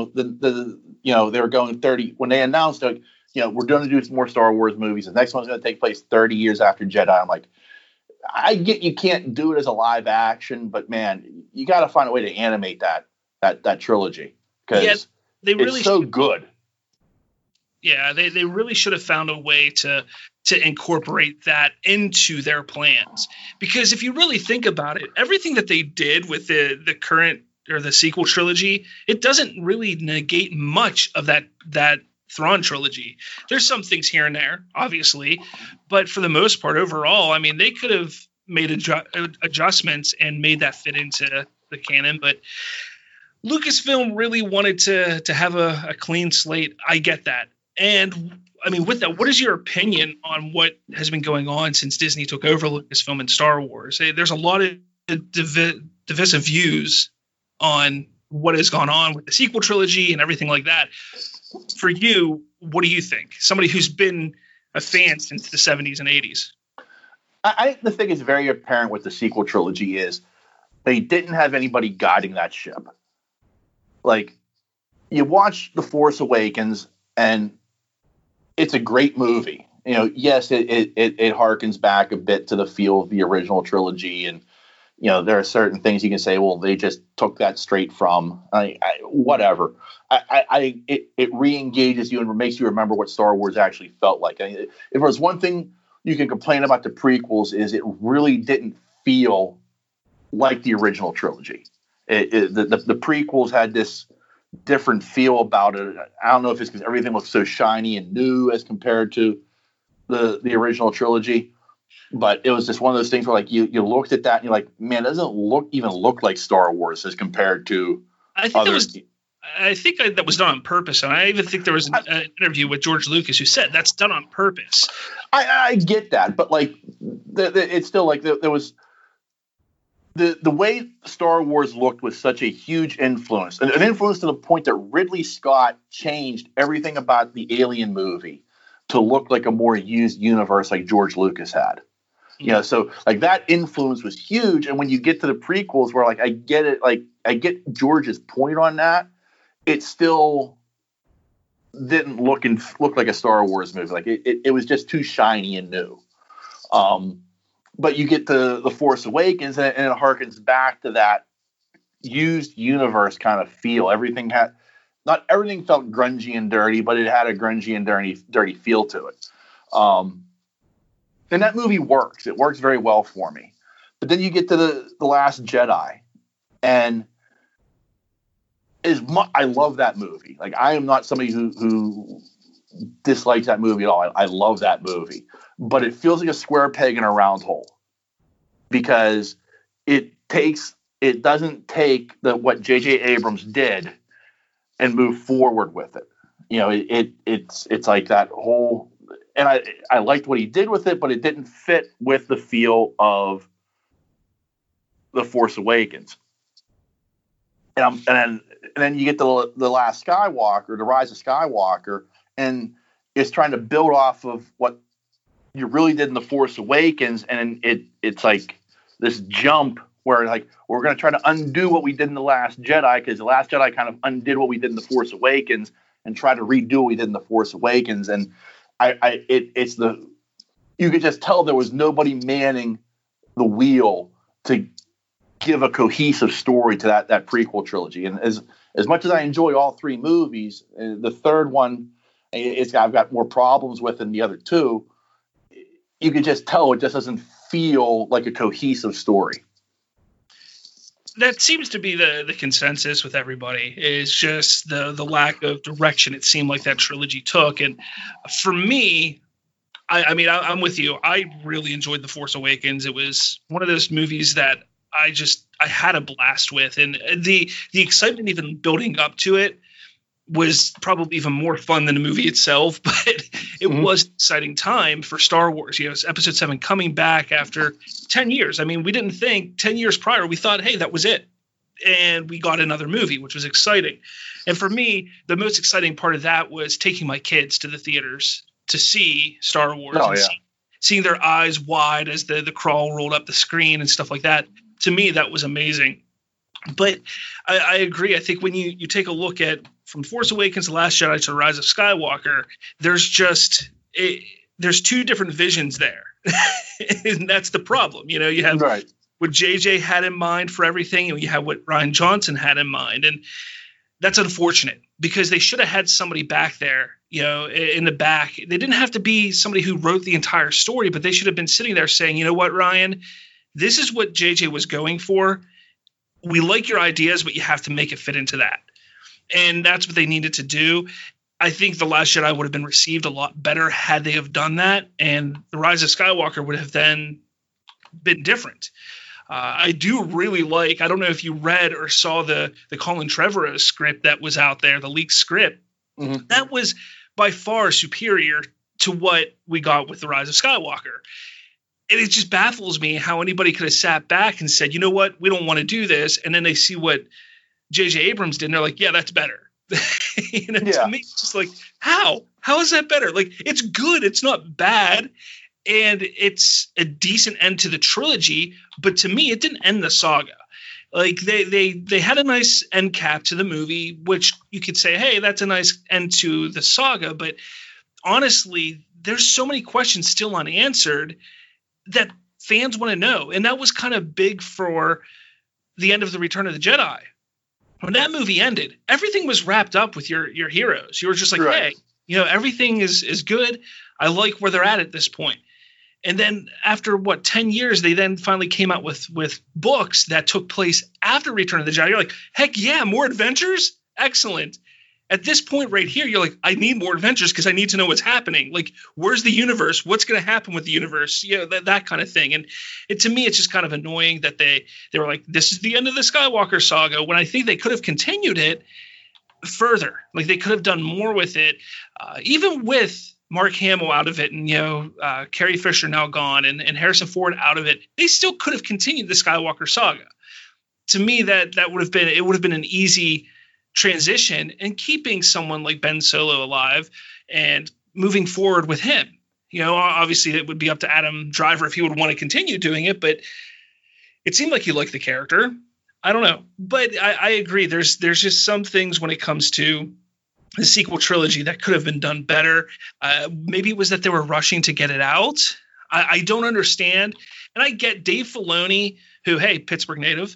were going 30. When they announced, like, we're going to do some more Star Wars movies. The next one's going to take place 30 years after Jedi. I'm like, I get you can't do it as a live action, but man, you got to find a way to animate that trilogy, because it's so good. Yeah, they really should have found a way to incorporate that into their plans, because if you really think about it, everything that they did with the current or the sequel trilogy, it doesn't really negate much of that Thrawn trilogy. There's some things here and there, obviously, but for the most part, overall, I mean, they could have made adjustments and made that fit into the canon, but Lucasfilm really wanted to have a clean slate. I get that. And I mean, with that, what is your opinion on what has been going on since Disney took over Lucasfilm and Star Wars? There's a lot of divisive views on what has gone on with the sequel trilogy and everything like that. For you, what do you think? Somebody who's been a fan since the 70s and 80s. I think the thing is very apparent with the sequel trilogy is they didn't have anybody guiding that ship. Like, you watch The Force Awakens, and it's a great movie. Yes, it harkens back a bit to the feel of the original trilogy, and there are certain things you can say, well, they just took that straight from whatever. It re-engages you and makes you remember what Star Wars actually felt like. I mean, if there's one thing you can complain about the prequels, is it really didn't feel like the original trilogy. The prequels had this different feel about it. I don't know if it's because everything looks so shiny and new as compared to the original trilogy, but it was just one of those things where, like, you looked at that and you're like, man, it doesn't look like Star Wars as compared to others. I think that was done on purpose, and I even think there was an interview with George Lucas who said that's done on purpose. I get that, but like, it's still like there was the way Star Wars looked was such a huge influence, an influence to the point that Ridley Scott changed everything about the Alien movie to look like a more used universe like George Lucas had. So like that influence was huge. And when you get to the prequels where like I get it, like I get George's point on that, it still didn't look like a Star Wars movie. Like it was just too shiny and new. But you get to The Force Awakens and it harkens back to that used universe kind of feel. Not everything felt grungy and dirty, but it had a grungy and dirty feel to it. And that movie works. It works very well for me. But then you get to the Last Jedi, and I love that movie. Like I am not somebody who dislikes that movie at all. I love that movie, but it feels like a square peg in a round hole because it doesn't take what J.J. Abrams did and move forward with it. It's like that whole. And I liked what he did with it, but it didn't fit with the feel of The Force Awakens. And then you get the Last Skywalker, the Rise of Skywalker, and it's trying to build off of what you really did in The Force Awakens, and it's like this jump where like we're going to try to undo what we did in The Last Jedi because The Last Jedi kind of undid what we did in The Force Awakens and try to redo what we did in The Force Awakens, and you could just tell there was nobody manning the wheel to give a cohesive story to that prequel trilogy. And as much as I enjoy all three movies, the third one, I've got more problems with than the other two. You could just tell it just doesn't feel like a cohesive story. That seems to be the consensus with everybody is just the lack of direction it seemed like that trilogy took. And for me, I'm with you. I really enjoyed The Force Awakens. It was one of those movies that I had a blast with. And the excitement even building up to it was probably even more fun than the movie itself, but it was an exciting time for Star Wars. It's Episode 7 coming back after 10 years. I mean, we didn't think 10 years prior, we thought, hey, that was it. And we got another movie, which was exciting. And for me, the most exciting part of that was taking my kids to the theaters to see Star Wars seeing their eyes wide as the crawl rolled up the screen and stuff like that. To me, that was amazing. But I agree. I think when you take a look at from Force Awakens, The Last Jedi to Rise of Skywalker, there's two different visions there. And that's the problem. You have what JJ had in mind for everything, and you have what Rian Johnson had in mind. And that's unfortunate because they should have had somebody back there, in the back. They didn't have to be somebody who wrote the entire story, but they should have been sitting there saying, you know what, Ryan, this is what JJ was going for. We like your ideas, but you have to make it fit into that. And that's what they needed to do. I think The Last Jedi would have been received a lot better had they have done that. And The Rise of Skywalker would have then been different. I do really I don't know if you read or saw the Colin Trevorrow script that was out there, the leaked script. Mm-hmm. That was by far superior to what we got with The Rise of Skywalker. And it just baffles me how anybody could have sat back and said, you know what, we don't want to do this. And then they see what J.J. Abrams did, and they're like, yeah, that's better. To me, it's just like, how is that better? Like, it's good. It's not bad. And it's a decent end to the trilogy. But to me, it didn't end the saga. Like they had a nice end cap to the movie, which you could say, hey, that's a nice end to the saga. But honestly, there's so many questions still unanswered that fans want to know. And that was kind of big for the end of The Return of the Jedi. When that movie ended, everything was wrapped up with your heroes. You were just like, hey, everything is good. I like where they're at this point. And then after 10 years, they then finally came out with books that took place after Return of the Jedi. You're like, heck yeah, more adventures? Excellent. At this point right here, you're like, I need more adventures because I need to know what's happening. Like, where's the universe? What's going to happen with the universe? That kind of thing. And to me, it's just kind of annoying that they were like, this is the end of the Skywalker saga, when I think they could have continued it further. Like, they could have done more with it. Even with Mark Hamill out of it, and Carrie Fisher now gone, and Harrison Ford out of it, they still could have continued the Skywalker saga. To me, that would have been an easy transition, and keeping someone like Ben Solo alive and moving forward with him. Obviously it would be up to Adam Driver if he would want to continue doing it, but it seemed like he liked the character. I don't know, but I agree. There's just some things when it comes to the sequel trilogy that could have been done better. Maybe it was that they were rushing to get it out. I don't understand. And I get Dave Filoni, who, hey, Pittsburgh native.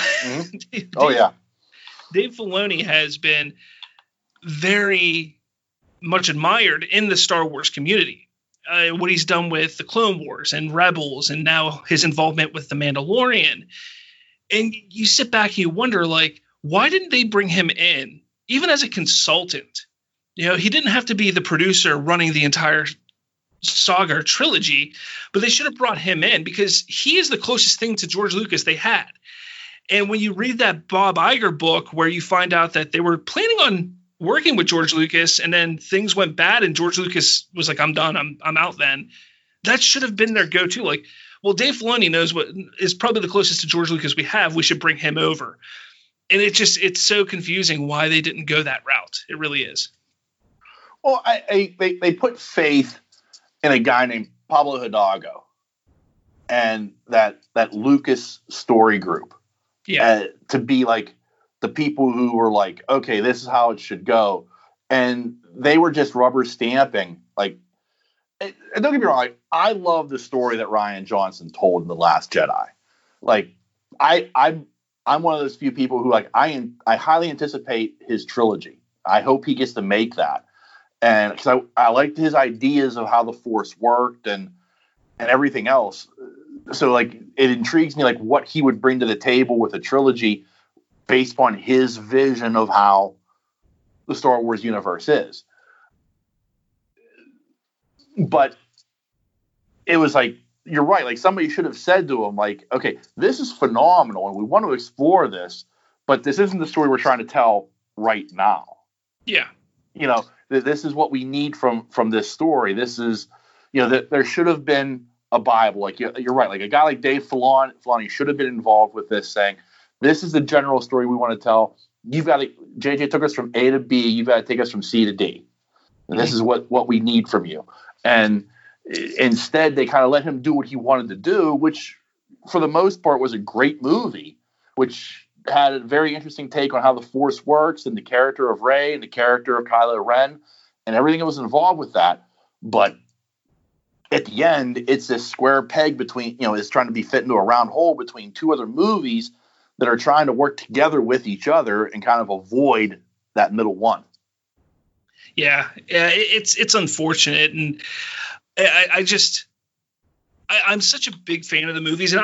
Dave Filoni has been very much admired in the Star Wars community. What he's done with the Clone Wars and Rebels, and now his involvement with The Mandalorian. And you sit back and you wonder, like, why didn't they bring him in, even as a consultant? He didn't have to be the producer running the entire saga or trilogy, but they should have brought him in because he is the closest thing to George Lucas they had. And when you read that Bob Iger book where you find out that they were planning on working with George Lucas and then things went bad and George Lucas was like, I'm done, I'm out then. That should have been their go-to. Like, well, Dave Filoni knows what is probably the closest to George Lucas we have. We should bring him over. And it's so confusing why they didn't go that route. It really is. Well, they put faith in a guy named Pablo Hidalgo and that Lucas story group. Yeah. To be like the people who were like, okay, this is how it should go. And they were just rubber stamping. Like, and don't get me wrong, like, I love the story that Rian Johnson told in The Last Jedi. Like, I'm one of those few people who, like, I highly anticipate his trilogy. I hope he gets to make that. And because I liked his ideas of how the Force worked and everything else. So, like, it intrigues me, like, what he would bring to the table with a trilogy based upon his vision of how the Star Wars universe is. But it was like, you're right. Like, somebody should have said to him, like, okay, this is phenomenal and we want to explore this, but this isn't the story we're trying to tell right now. Yeah. This is what we need from this story. This is, that there should have been a Bible. Like, you're right. Like, a guy like Dave Filoni should have been involved with this, saying, this is the general story we want to tell. You've got to, JJ took us from A to B. You've got to take us from C to D. And this is what we need from you. And instead, they kind of let him do what he wanted to do, which for the most part was a great movie, which had a very interesting take on how the Force works and the character of Rey and the character of Kylo Ren and everything that was involved with that. But at the end, it's this square peg between, it's trying to be fit into a round hole between two other movies that are trying to work together with each other and kind of avoid that middle one. Yeah, it's unfortunate, and I'm such a big fan of the movies, and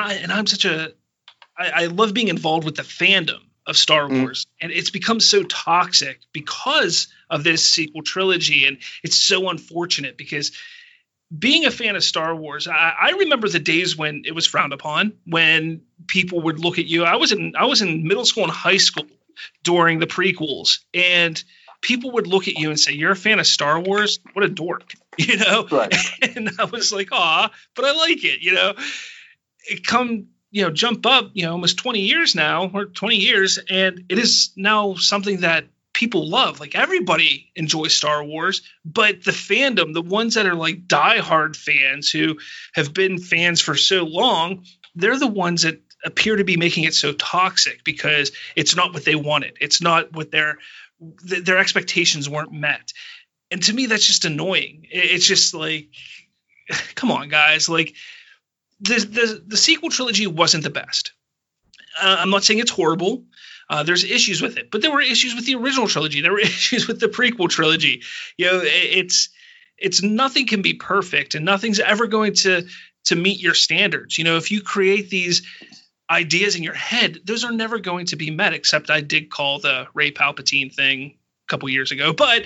I love being involved with the fandom of Star Wars, and it's become so toxic because of this sequel trilogy, and it's so unfortunate because being a fan of Star Wars, I remember the days when it was frowned upon, when people would look at you. I was in middle school and high school during the prequels, and people would look at you and say, "You're a fan of Star Wars? What a dork," Right. And I was like, "Aw, but I like it," It jump up, almost 20 years now, or 20 years, and it is now something that people love. Like, everybody enjoys Star Wars, but the fandom, the ones that are like diehard fans who have been fans for so long, they're the ones that appear to be making it so toxic because it's not what they wanted. It's not what their expectations weren't met. And to me, that's just annoying. It's just like, come on, guys. Like, the sequel trilogy wasn't the best. I'm not saying it's horrible. There's issues with it, but there were issues with the original trilogy. There were issues with the prequel trilogy. It's nothing can be perfect, and nothing's ever going to meet your standards. If you create these ideas in your head, those are never going to be met, except I did call the Rey Palpatine thing a couple years ago, but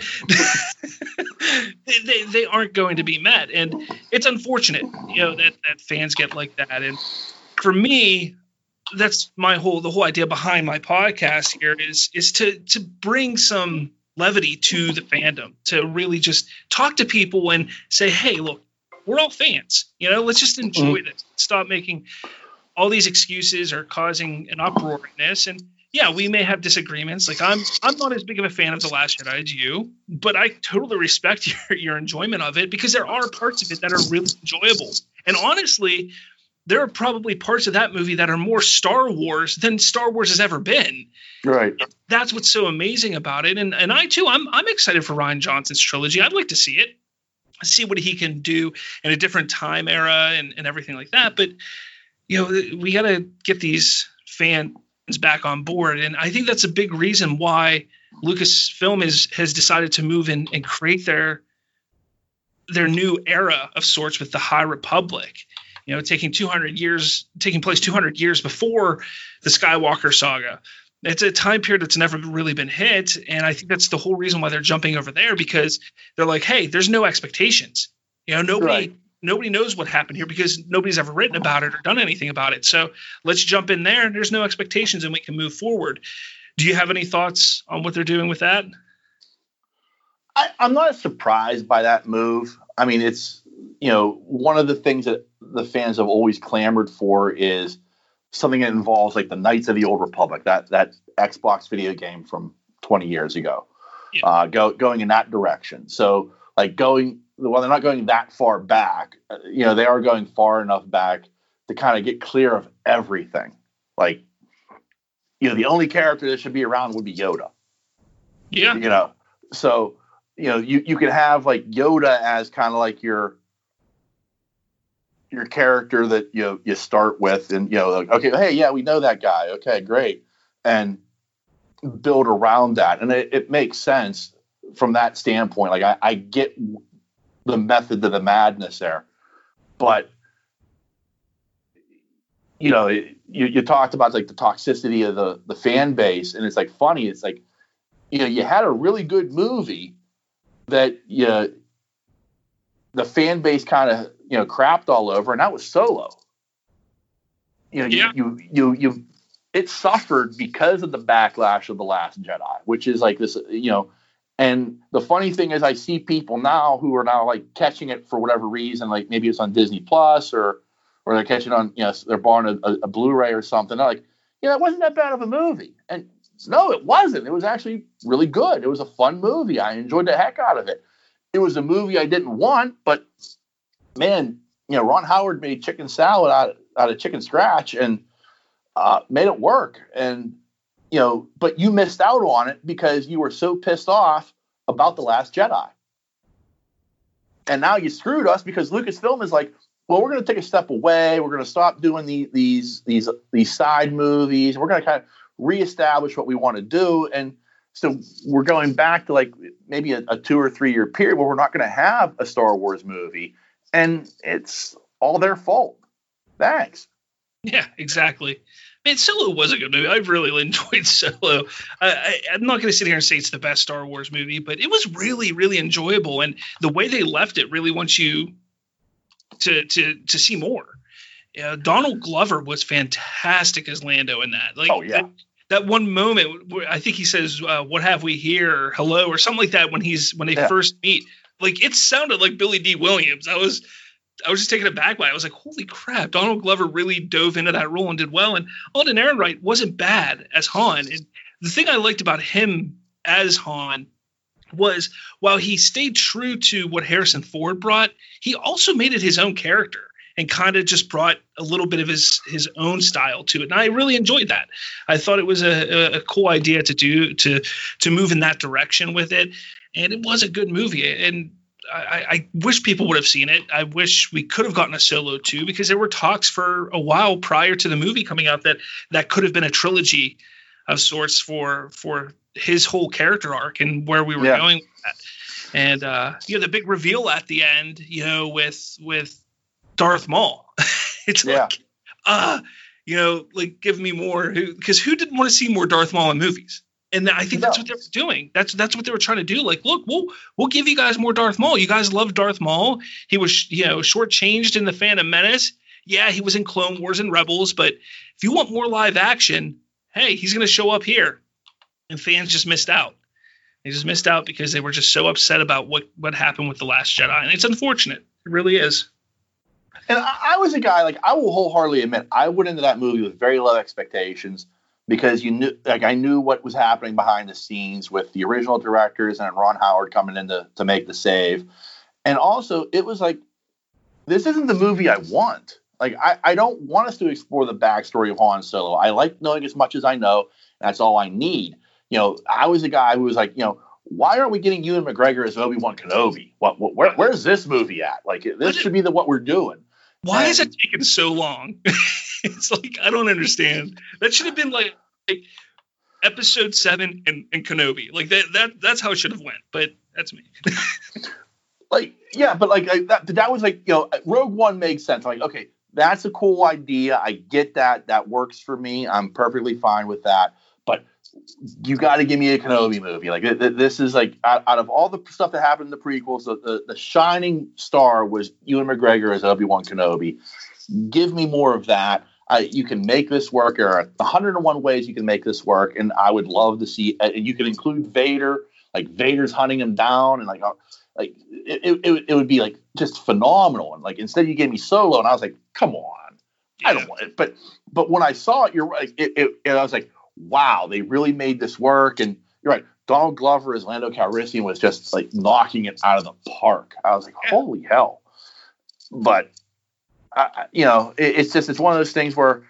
they aren't going to be met. And it's unfortunate, that fans get like that. And for me, that's the whole idea behind my podcast here is to bring some levity to the fandom, to really just talk to people and say, hey, look, we're all fans. Let's just enjoy this. Stop making all these excuses or causing an uproar in this. And yeah, we may have disagreements. Like I'm not as big of a fan of The Last Jedi as you, but I totally respect your enjoyment of it, because there are parts of it that are really enjoyable. And honestly, there are probably parts of that movie that are more Star Wars than Star Wars has ever been. Right. That's what's so amazing about it. And I too, I'm excited for Rian Johnson's trilogy. I'd like to see it, see what he can do in a different time era and everything like that. But we got to get these fans back on board, and I think that's a big reason why Lucasfilm has decided to move in and create their new era of sorts with the High Republic. Taking place 200 years before the Skywalker saga. It's a time period that's never really been hit, and I think that's the whole reason why they're jumping over there, because they're like, hey, there's no expectations. Nobody knows what happened here because nobody's ever written about it or done anything about it. So let's jump in there, and there's no expectations, and we can move forward. Do you have any thoughts on what they're doing with that? I'm not surprised by that move. I mean, it's, one of the things that the fans have always clamored for is something that involves like the Knights of the Old Republic, that Xbox video game from 20 years ago, going in that direction. So like while they're not going that far back, they are going far enough back to kind of get clear of everything. Like, the only character that should be around would be Yoda. Yeah. So, you could have like Yoda as kind of like your character that you start with, and like, okay, hey, yeah, we know that guy. Okay, great. And build around that. And it makes sense from that standpoint. Like I get the method to the madness there, but you talked about like the toxicity of the fan base, and it's like funny. It's like, you had a really good movie that the fan base kind of crapped all over, and that was Solo. It suffered because of the backlash of The Last Jedi, which is like this, and the funny thing is I see people now who are now like catching it for whatever reason, like maybe it's on Disney Plus or they're catching on, they're borrowing a Blu-ray or something. They're like, it wasn't that bad of a movie. And no, it wasn't. It was actually really good. It was a fun movie. I enjoyed the heck out of it. It was a movie I didn't want, but man, Ron Howard made chicken salad out of chicken scratch and made it work. And, but you missed out on it because you were so pissed off about The Last Jedi. And now you screwed us because Lucasfilm is like, well, we're going to take a step away. We're going to stop doing these side movies. We're going to kind of reestablish what we want to do. And so we're going back to like maybe a 2 or 3 year period where we're not going to have a Star Wars movie. And it's all their fault. Thanks. Yeah, exactly. Man, Solo was a good movie. I really enjoyed Solo. I'm not going to sit here and say it's the best Star Wars movie, but it was really, really enjoyable. And the way they left it really wants you to see more. Donald Glover was fantastic as Lando in that. Like, oh, yeah. That one moment where I think he says, what have we here? Or hello, or something like that when they first meet. Like, it sounded like Billy D. Williams. I was just taken aback by it. I was like, holy crap, Donald Glover really dove into that role and did well. And Alden Ehrenreich wasn't bad as Han. And the thing I liked about him as Han was while he stayed true to what Harrison Ford brought, he also made it his own character and kind of just brought a little bit of his own style to it. And I really enjoyed that. I thought it was a cool idea to move in that direction with it. And it was a good movie. And I wish people would have seen it. I wish we could have gotten a Solo 2 because there were talks for a while prior to the movie coming out that could have been a trilogy of sorts for his whole character arc and where we were going with that. And the big reveal at the end, with Darth Maul. It's like give me more, because who didn't want to see more Darth Maul in movies? And I think that's what they were doing. That's what they were trying to do. Like, look, we'll give you guys more Darth Maul. You guys love Darth Maul. He was, shortchanged in the Phantom Menace. Yeah, he was in Clone Wars and Rebels. But if you want more live action, hey, he's going to show up here. And fans just missed out. They just missed out because they were just so upset about what happened with The Last Jedi. And it's unfortunate. It really is. And I was a guy, like, I will wholeheartedly admit, I went into that movie with very low expectations because I knew what was happening behind the scenes with the original directors and Ron Howard coming in to make the save. And also, it was like, this isn't the movie I want. Like, I don't want us to explore the backstory of Han Solo. I like knowing as much as I know. And that's all I need. I was a guy who was like, why aren't we getting Ewan McGregor as Obi-Wan Kenobi? Where's this movie at? Like, this should be what we're doing. Why is it taking so long? It's like, I don't understand. That should have been like episode 7 and Kenobi. Like that's how it should have went. But that's me. That was like, Rogue One makes sense. Like, okay, that's a cool idea. I get that. That works for me. I'm perfectly fine with that. But you got to give me a Kenobi movie. Like, this is like, out of all the stuff that happened in the prequels, the shining star was Ewan McGregor as Obi-Wan Kenobi. Give me more of that. You can make this work. There are 101 ways you can make this work, and I would love to see. And you can include Vader, like Vader's hunting him down, and it would be like just phenomenal. And like, instead you gave me Solo, and I was like, come on, yeah. I don't want it. But when I saw it, you're right. I was like, wow, they really made this work. And you're right, Donald Glover as Lando Calrissian was just like knocking it out of the park. I was like, holy hell. But it's one of those things where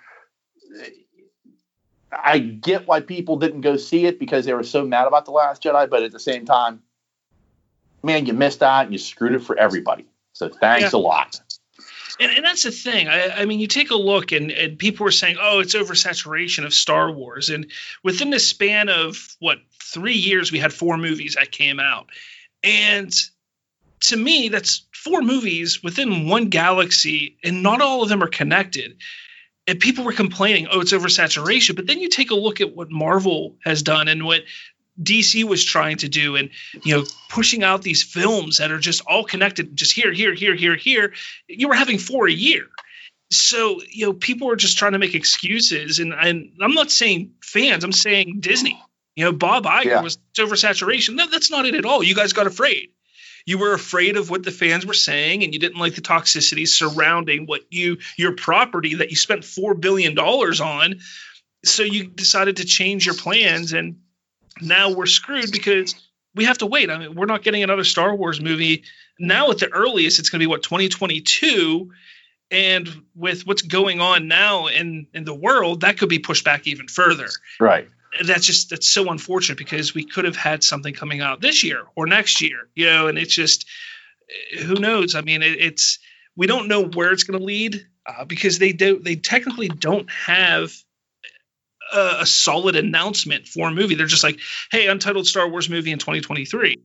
I get why people didn't go see it because they were so mad about The Last Jedi, but at the same time, man, you missed out and you screwed it for everybody. So thanks a lot. And that's the thing. I mean, you take a look and people were saying, oh, it's oversaturation of Star Wars. And within the span of, 3 years, we had 4 movies that came out. And to me, that's 4 movies within one galaxy, and not all of them are connected. And people were complaining, oh, it's oversaturation. But then you take a look at what Marvel has done and what DC was trying to do, and pushing out these films that are just all connected, just here. You were having 4 a year, so people were just trying to make excuses. And I'm not saying fans, I'm saying Disney. Bob Iger was oversaturation. No, that's not it at all. You guys got afraid. You were afraid of what the fans were saying, and you didn't like the toxicity surrounding your property that you spent $4 billion on. So you decided to change your plans, and now we're screwed because we have to wait. I mean, we're not getting another Star Wars movie now. At the earliest, it's going to be 2022, and with what's going on now in the world, that could be pushed back even further. Right. That's so unfortunate because we could have had something coming out this year or next year, and it's just, who knows? I mean, we don't know where it's going to lead because they technically don't have a solid announcement for a movie. They're just like, hey, untitled Star Wars movie in 2023.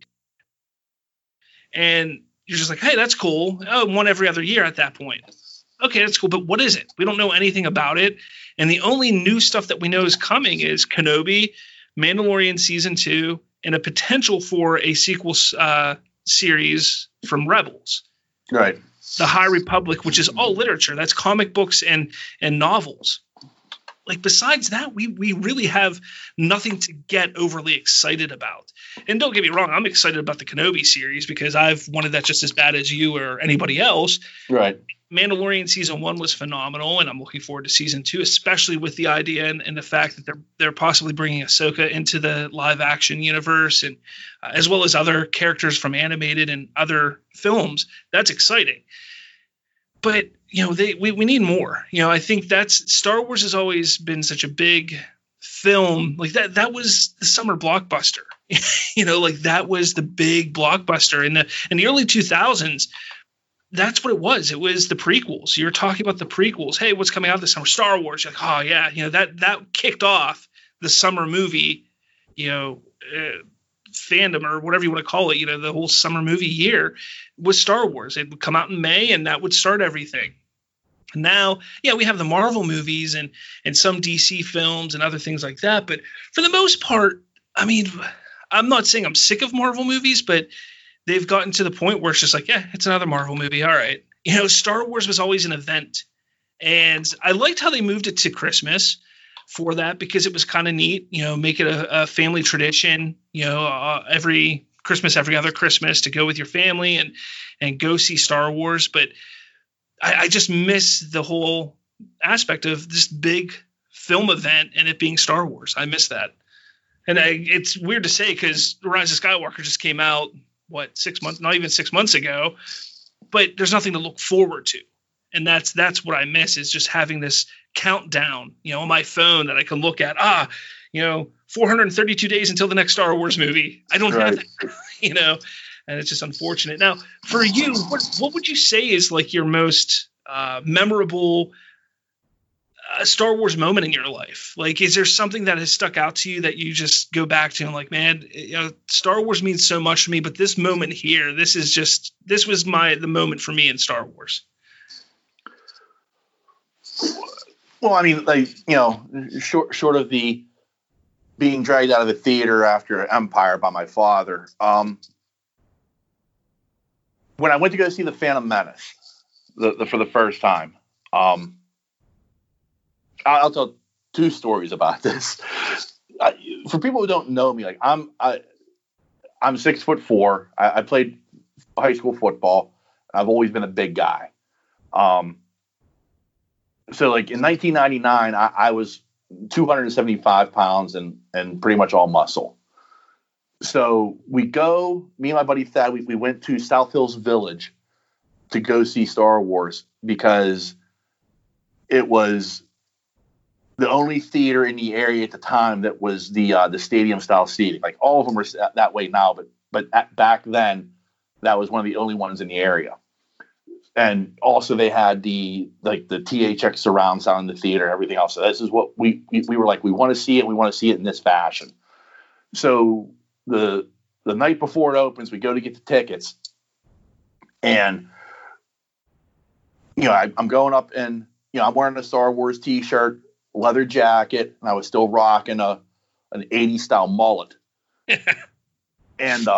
And you're just like, hey, that's cool. Oh, one every other year at that point. Okay, that's cool. But what is it? We don't know anything about it. And the only new stuff that we know is coming is Kenobi, Mandalorian season 2, and a potential for a sequel series from Rebels. Right. The High Republic, which is all literature. That's comic books and novels. Like, besides that, we really have nothing to get overly excited about. And don't get me wrong, I'm excited about the Kenobi series because I've wanted that just as bad as you or anybody else. Right. Mandalorian season 1 was phenomenal, and I'm looking forward to season 2, especially with the idea and the fact that they're possibly bringing Ahsoka into the live action universe, and as well as other characters from animated and other films. That's exciting. But we need more. I think that's Star Wars has always been such a big film. Like that was the summer blockbuster. Like that was the big blockbuster in the early 2000s. That's what it was. It was the prequels. You're talking about the prequels. Hey, what's coming out this summer? Star Wars. You're like, oh yeah, that kicked off the summer movie, fandom or whatever you want to call it. The whole summer movie year was Star Wars. It would come out in May, and that would start everything. Now, we have the Marvel movies and some DC films and other things like that. But for the most part, I mean, I'm not saying I'm sick of Marvel movies, but they've gotten to the point where it's just like, it's another Marvel movie. All right. Star Wars was always an event. And I liked how they moved it to Christmas. for that because it was kind of neat, make it a family tradition, every Christmas, every other Christmas to go with your family and go see Star Wars. But I just miss the whole aspect of this big film event and it being Star Wars. I miss that. And it's weird to say because Rise of Skywalker just came out, 6 months, not even 6 months ago, but there's nothing to look forward to. And that's what I miss is just having this countdown, on my phone that I can look at, 432 days until the next Star Wars movie. I don't have that, and it's just unfortunate. Now for you, what would you say is like your most memorable Star Wars moment in your life? Like, is there something that has stuck out to you that you just go back to and like, man, Star Wars means so much to me, but this moment here, this was the moment for me in Star Wars. Well, I mean, like, short of the being dragged out of the theater after Empire by my father, when I went to go see The Phantom Menace for the first time, I'll tell two stories about this. For people who don't know me, like I'm 6'4". I played high school football. I've always been a big guy. So like in 1999, I was 275 pounds and pretty much all muscle. So me and my buddy Thad, we went to South Hills Village to go see Star Wars because it was the only theater in the area at the time that was the stadium style seating. Like all of them are that way now, but back then that was one of the only ones in the area. And also they had the THX surround sound in the theater and everything else. So this is what we were like, we want to see it. We want to see it in this fashion. So the night before it opens, we go to get the tickets and, I'm going up and, I'm wearing a Star Wars t-shirt, leather jacket, and I was still rocking an 80s style mullet. And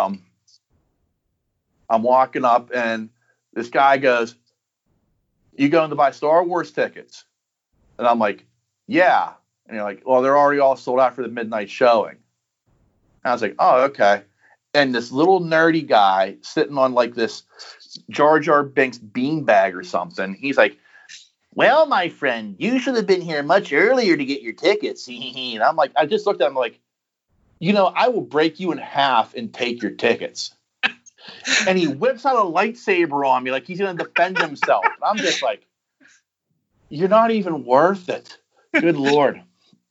I'm walking up and this guy goes, "You going to buy Star Wars tickets?" And I'm like, "Yeah." And you're like, "Well, they're already all sold out for the midnight showing." And I was like, "Oh, okay." And this little nerdy guy sitting on like this Jar Jar Binks beanbag or something, he's like, "Well, my friend, you should have been here much earlier to get your tickets." And I'm like, I just looked at him like, I will break you in half and take your tickets. And he whips out a lightsaber on me like he's going to defend himself. And I'm just like, you're not even worth it. Good Lord.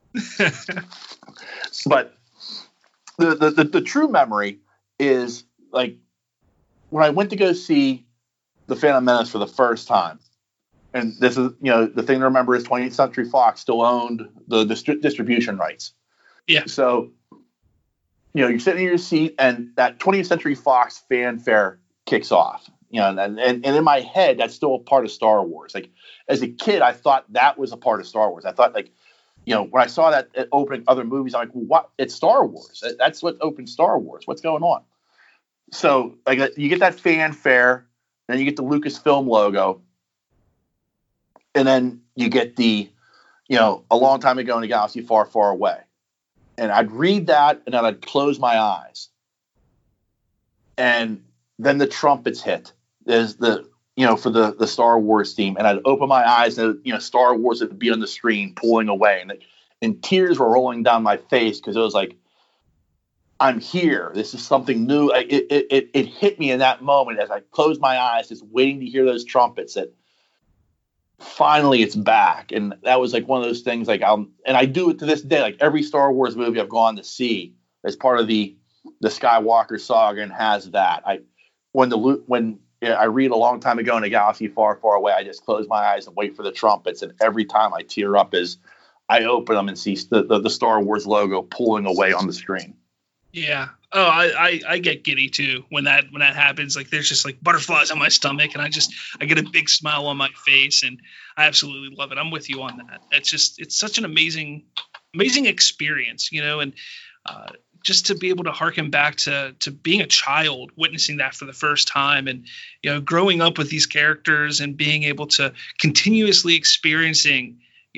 But the true memory is like when I went to go see The Phantom Menace for the first time. And this is, the thing to remember is 20th Century Fox still owned the distribution rights. Yeah. So, you're sitting in your seat and that 20th Century Fox fanfare kicks off, and in my head, that's still a part of Star Wars. Like as a kid, I thought that was a part of Star Wars. I thought like, when I saw that opening other movies, I'm like, well, what? It's Star Wars. That's what opened Star Wars. What's going on? So like you get that fanfare, then you get the Lucasfilm logo. And then you get the, a long time ago in a galaxy far, far away. And I'd read that and then I'd close my eyes. And then the trumpets hit. There's for the Star Wars theme. And I'd open my eyes and, Star Wars would be on the screen pulling away. And tears were rolling down my face because it was like, I'm here. This is something new. It hit me in that moment as I closed my eyes, just waiting to hear those trumpets that, finally it's back. And that was like one of those things like and I do it to this day. Like every Star Wars movie I've gone to see as part of the Skywalker saga and has that. When I read a long time ago in a galaxy far, far away, I just close my eyes and wait for the trumpets. And every time I tear up as I open them and see the Star Wars logo pulling away on the screen. Yeah. Oh, I get giddy too when that happens. Like there's just like butterflies on my stomach and I get a big smile on my face and I absolutely love it. I'm with you on that. It's such an amazing experience, and just to be able to harken back to being a child, witnessing that for the first time and, growing up with these characters and being able to continuously experiencing,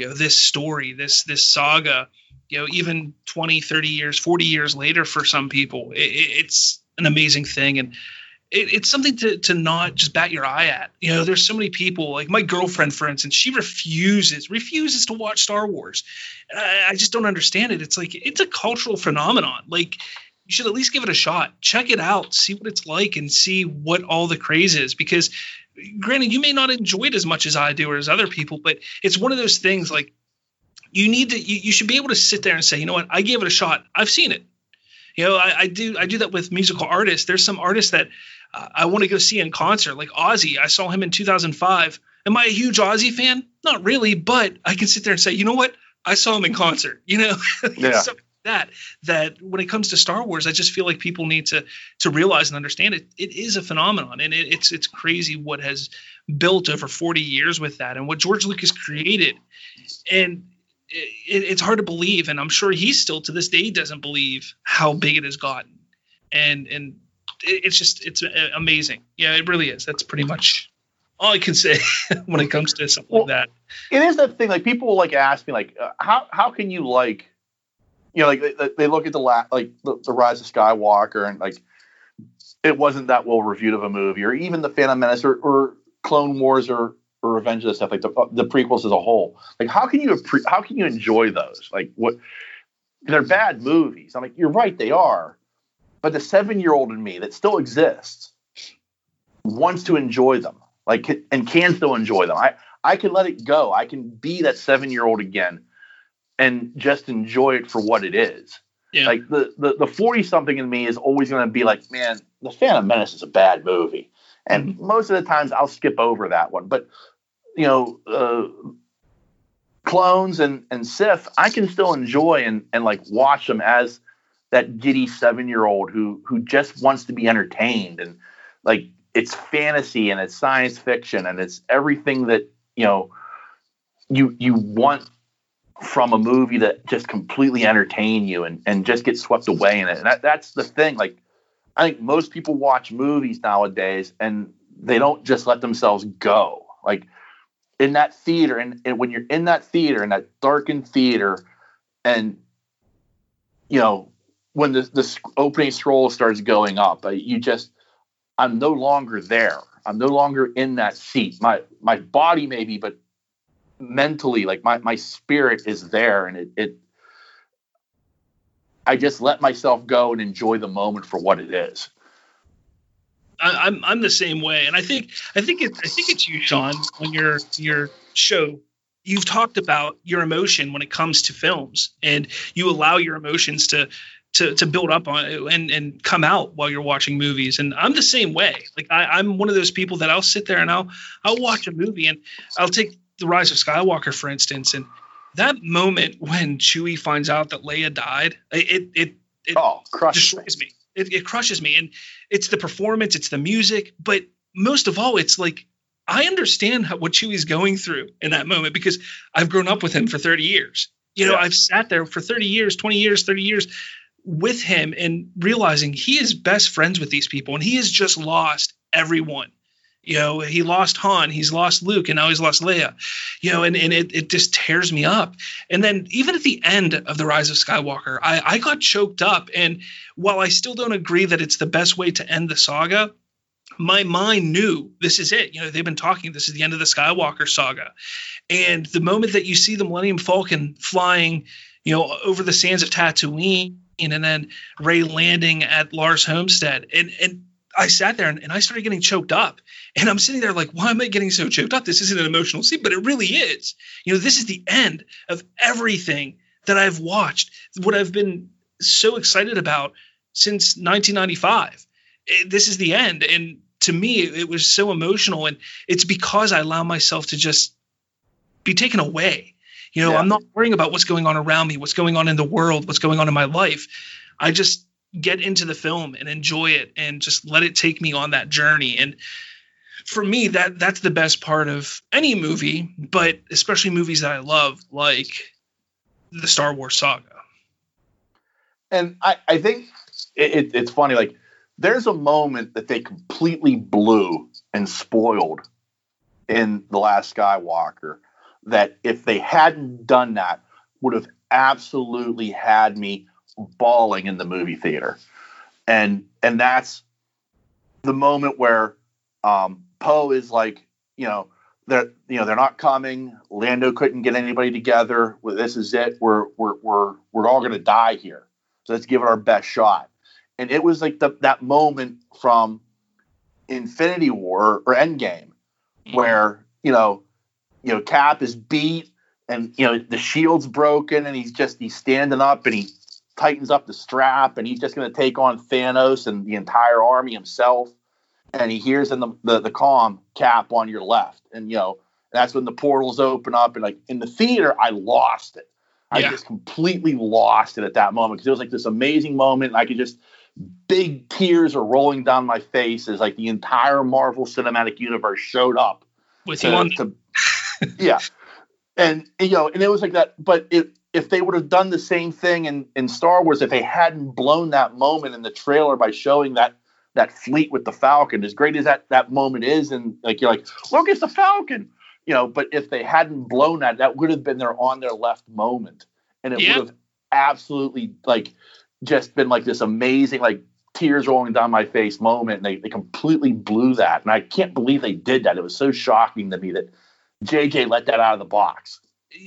this story, this saga, even 20, 30 years, 40 years later for some people. It's an amazing thing. And it's something to not just bat your eye at. There's so many people, like my girlfriend, for instance, she refuses to watch Star Wars. And I just don't understand it. It's like, it's a cultural phenomenon. Like, you should at least give it a shot. Check it out, see what it's like, and see what all the craze is. Because granted, you may not enjoy it as much as I do or as other people, but it's one of those things, like, you should be able to sit there and say, you know what, I gave it a shot. I've seen it. I do that with musical artists. There's some artists that I want to go see in concert, like Ozzy. I saw him in 2005. Am I a huge Ozzy fan? Not really, but I can sit there and say, you know what, I saw him in concert. Yeah. Stuff like that when it comes to Star Wars, I just feel like people need to realize and understand it. It is a phenomenon, and it's crazy what has built over 40 years with that, and what George Lucas created. And it's hard to believe, and I'm sure he still to this day doesn't believe how big it has gotten. And it's amazing. Yeah, it really is. That's pretty much all I can say when it comes to something like that. It is that thing. Like, people will ask me, how can you they look at the Rise of Skywalker, and it wasn't that well reviewed of a movie, or even the Phantom Menace or Clone Wars or Revenge of the Sith, the prequels as a whole. How can you enjoy those? They're bad movies. I'm like, you're right, they are. But the 7-year-old in me that still exists wants to enjoy them, and can still enjoy them. I can let it go. I can be that 7-year-old again and just enjoy it for what it is. Yeah. The 40-something in me is always going to be like, man, the Phantom Menace is a bad movie. And most of the times I'll skip over that one. But, Clones and Sith, I can still enjoy and watch them as that giddy 7-year-old who just wants to be entertained. And it's fantasy and it's science fiction and it's everything that, you want from a movie that just completely entertain you and just get swept away in it. And that's the thing. I think most people watch movies nowadays and they don't just let themselves go. In that theater, and when you're in that theater, in that darkened theater, and when the opening scroll starts going up, I'm no longer there. I'm no longer in that seat. My body maybe, but mentally, my spirit is there, and I just let myself go and enjoy the moment for what it is. I'm the same way, and I think it's you, Sean. On your show, you've talked about your emotion when it comes to films, and you allow your emotions to build up on and come out while you're watching movies. And I'm the same way. I'm one of those people that I'll sit there and I'll watch a movie, and I'll take The Rise of Skywalker, for instance, and that moment when Chewie finds out that Leia died, it destroys me. It crushes me. And it's the performance, it's the music, but most of all, it's I understand what Chewie's going through in that moment because I've grown up with him for 30 years. I've sat there for 30 years, 20 years, 30 years with him and realizing he is best friends with these people, and he has just lost everyone. He lost Han, he's lost Luke, and now he's lost Leia, and it just tears me up. And then even at the end of The Rise of Skywalker, I got choked up. And while I still don't agree that it's the best way to end the saga, my mind knew this is it. They've been talking, this is the end of the Skywalker saga. And the moment that you see the Millennium Falcon flying, over the sands of Tatooine, and then Rey landing at Lars Homestead, and I sat there and I started getting choked up, and I'm sitting there why am I getting so choked up? This isn't an emotional scene, but it really is. This is the end of everything that I've watched, what I've been so excited about since 1995. This is the end. And to me, it was so emotional, and it's because I allow myself to just be taken away. I'm not worrying about what's going on around me, what's going on in the world, what's going on in my life. I just get into the film and enjoy it and just let it take me on that journey. And for me, that's the best part of any movie, but especially movies that I love, like the Star Wars saga. And I think it's funny, there's a moment that they completely blew and spoiled in The Last Skywalker that if they hadn't done that, would have absolutely had me bawling in the movie theater. And that's the moment where Poe is like, they're not coming. Lando couldn't get anybody together. Well, this is it. We're all going to die here. So let's give it our best shot. And it was like that moment from Infinity War or Endgame where, Cap is beat and, the shield's broken and he's standing up and he tightens up the strap and he's just going to take on Thanos and the entire army himself. And he hears in the comm, Cap on your left. And, that's when the portals open up. And like in the theater, I lost it. I just completely lost it at that moment because it was like this amazing moment. And I could just, big tears are rolling down my face as like the entire Marvel Cinematic Universe showed up. With you on. Yeah. And it was like that. But if they would have done the same thing in Star Wars, if they hadn't blown that moment in the trailer by showing that fleet with the Falcon, as great as that moment is, and like you're like, look, it's the Falcon, but if they hadn't blown that would have been their on their left moment, and it would have absolutely like just been like this amazing like tears rolling down my face moment, and they completely blew that, and I can't believe they did that. It was so shocking to me that JJ let that out of the box.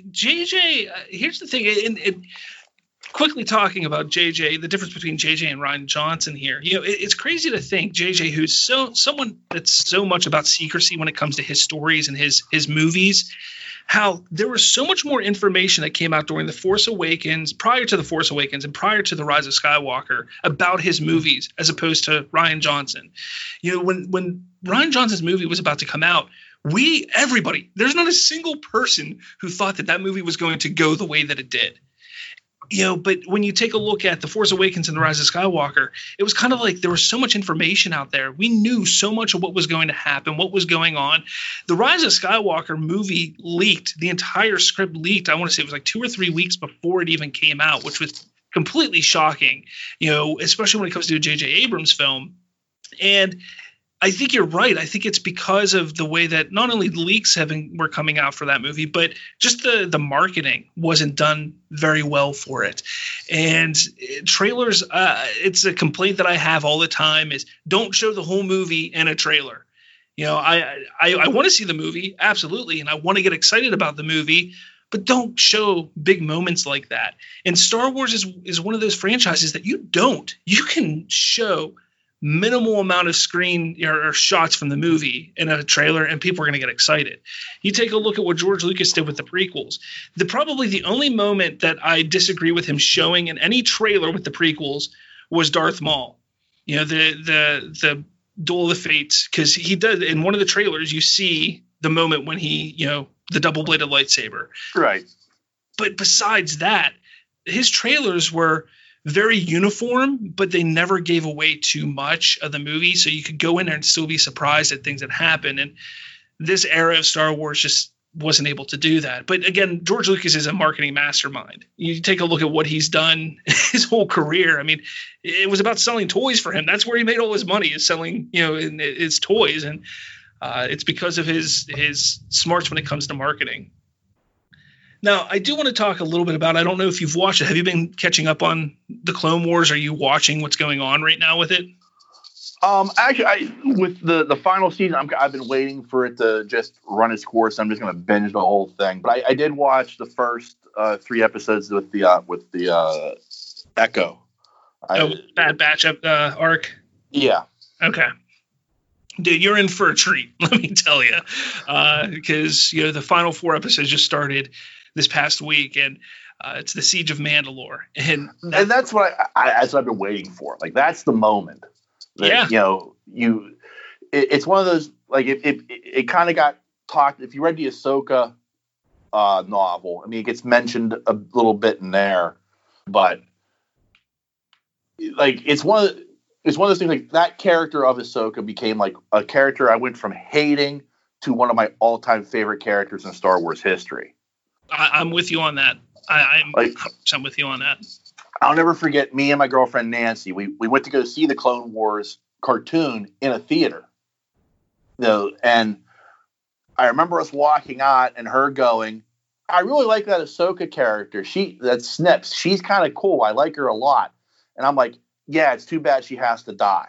JJ, here's the thing, quickly talking about JJ, the difference between JJ and Rian Johnson here. It's crazy to think JJ, who's someone that's so much about secrecy when it comes to his stories and his movies, how there was so much more information that came out during The Force Awakens, prior to The Force Awakens and prior to The Rise of Skywalker about his movies as opposed to Rian Johnson. When Rian Johnson's movie was about to come out, everybody, there's not a single person who thought that movie was going to go the way that it did. But when you take a look at The Force Awakens and The Rise of Skywalker, it was kind of like there was so much information out there. We knew so much of what was going to happen, what was going on. The Rise of Skywalker movie leaked. The entire script leaked. I want to say it was like 2 or 3 weeks before it even came out, which was completely shocking, especially when it comes to a J.J. Abrams film. And I think you're right. I think it's because of the way that not only leaks were coming out for that movie, but just the marketing wasn't done very well for it. And trailers, it's a complaint that I have all the time is don't show the whole movie in a trailer. I want to see the movie, absolutely, and I want to get excited about the movie, but don't show big moments like that. And Star Wars is one of those franchises that you can show minimal amount of screen or shots from the movie in a trailer and people are going to get excited. You take a look at what George Lucas did with the prequels. Probably the only moment that I disagree with him showing in any trailer with the prequels was Darth Maul. The Duel of the Fates, because he does in one of the trailers you see the moment when he, the double-bladed lightsaber. Right. But besides that, his trailers were very uniform, but they never gave away too much of the movie. So you could go in there and still be surprised at things that happen. And this era of Star Wars just wasn't able to do that. But again, George Lucas is a marketing mastermind. You take a look at what he's done his whole career. I mean, it was about selling toys for him. That's where he made all his money, is selling, his toys. And it's because of his smarts when it comes to marketing. Now, I do want to talk a little bit about, I don't know if you've watched it. Have you been catching up on the Clone Wars? Are you watching what's going on right now with it? Actually, with the final season, I've been waiting for it to just run its course. I'm just going to binge the whole thing. But I did watch the first 3 episodes with the Echo. Bad Batch arc? Yeah. Okay. Dude, you're in for a treat, let me tell you. Because, the final 4 episodes just started this past week, and it's the Siege of Mandalore. And that's what I've been waiting for. Like, that's the moment. That, it's one of those, like, it kind of got talked. If you read the Ahsoka novel, I mean, it gets mentioned a little bit in there, but like, it's one of those things, like, that character of Ahsoka became like a character I went from hating to one of my all-time favorite characters in Star Wars history. I'm with you on that. I'm 100% with you on that. I'll never forget, me and my girlfriend Nancy, we went to go see the Clone Wars cartoon in a theater. And I remember us walking on and her going, I really like that Ahsoka character. That Snips. She's kind of cool. I like her a lot. And I'm like, yeah, it's too bad she has to die.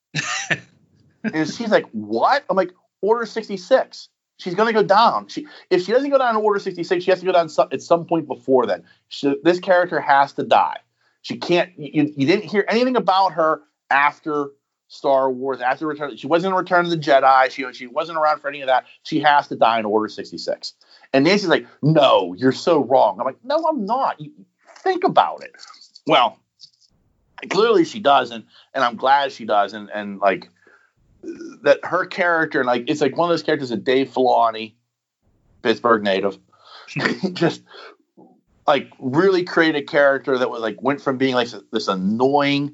And she's like, what? I'm like, Order 66. She's going to go down. If she doesn't go down in Order 66, she has to go down at some point before then. This character has to die. She can't. You didn't hear anything about her after Star Wars, after Return. She wasn't in Return of the Jedi. She wasn't around for any of that. She has to die in Order 66. And Nancy's like, no, you're so wrong. I'm like, no, I'm not. Think about it. Well, clearly she doesn't, and I'm glad she doesn't. And like that, her character, like it's like one of those characters that Dave Filoni, Pittsburgh native, just like really created a character that was like went from being like this annoying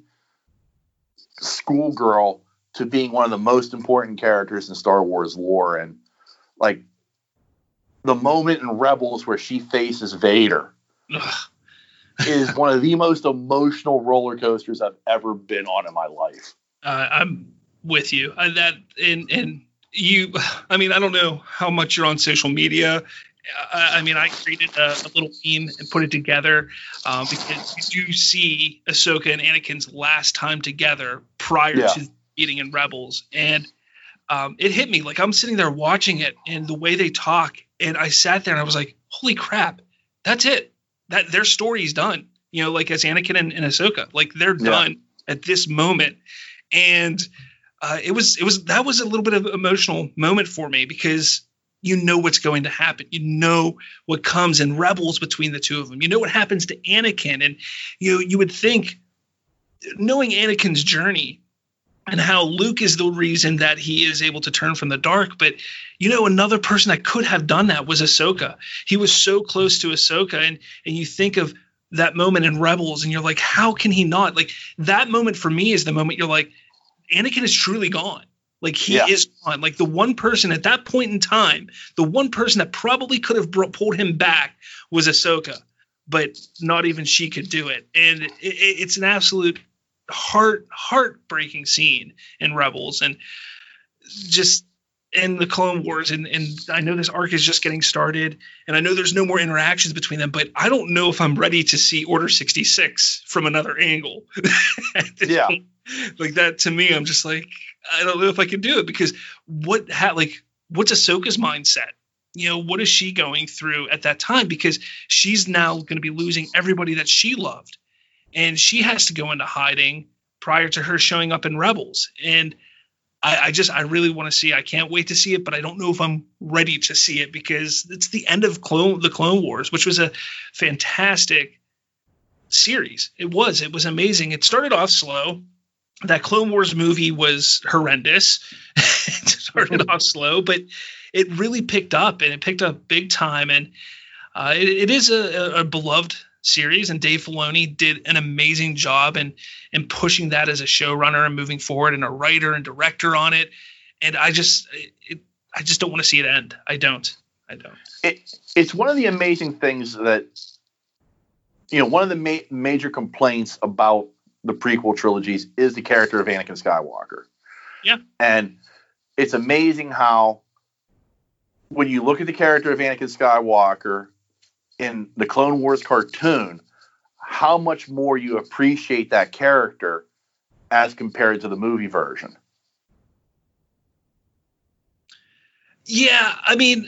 schoolgirl to being one of the most important characters in Star Wars lore. And like the moment in Rebels where she faces Vader is one of the most emotional roller coasters I've ever been on in my life. I'm with you. And you, I mean, I don't know how much you're on social media. I mean, I created a little meme and put it together because you do see Ahsoka and Anakin's last time together prior to the meeting in Rebels. And it hit me. Like, I'm sitting there watching it and the way they talk. And I sat there and I was like, holy crap, that's it. That their story's done. You know, like as Anakin and Ahsoka, like they're done at this moment. And that was a little bit of an emotional moment for me because you know what's going to happen. You know what comes in Rebels between the two of them. You know what happens to Anakin. And you would think, knowing Anakin's journey and how Luke is the reason that he is able to turn from the dark. But, another person that could have done that was Ahsoka. He was so close to Ahsoka. And you think of that moment in Rebels and you're like, how can he not? Like that moment for me is the moment you're like, Anakin is truly gone. Like he is gone. Like the one person at that point in time, the one person that probably could have pulled him back was Ahsoka, but not even she could do it. And it's an absolute heartbreaking scene in Rebels, and just in the Clone Wars. And I know this arc is just getting started, and I know there's no more interactions between them, but I don't know if I'm ready to see Order 66 from another angle. Point. Like that to me, I'm just like, I don't know if I can do it because what's Ahsoka's mindset? What is she going through at that time? Because she's now going to be losing everybody that she loved. And she has to go into hiding prior to her showing up in Rebels. And I really want to see it. I can't wait to see it, but I don't know if I'm ready to see it because it's the end of the Clone Wars, which was a fantastic series. It was amazing. It started off slow. That Clone Wars movie was horrendous. It started off slow, but it really picked up, and it picked up big time. And it is a beloved series, and Dave Filoni did an amazing job in pushing that as a showrunner and moving forward, and a writer and director on it. And I just don't want to see it end. I don't. It's one of the amazing things that, one of the major complaints about the prequel trilogies is the character of Anakin Skywalker. Yeah. And it's amazing how when you look at the character of Anakin Skywalker in the Clone Wars cartoon, how much more you appreciate that character as compared to the movie version. Yeah, I mean,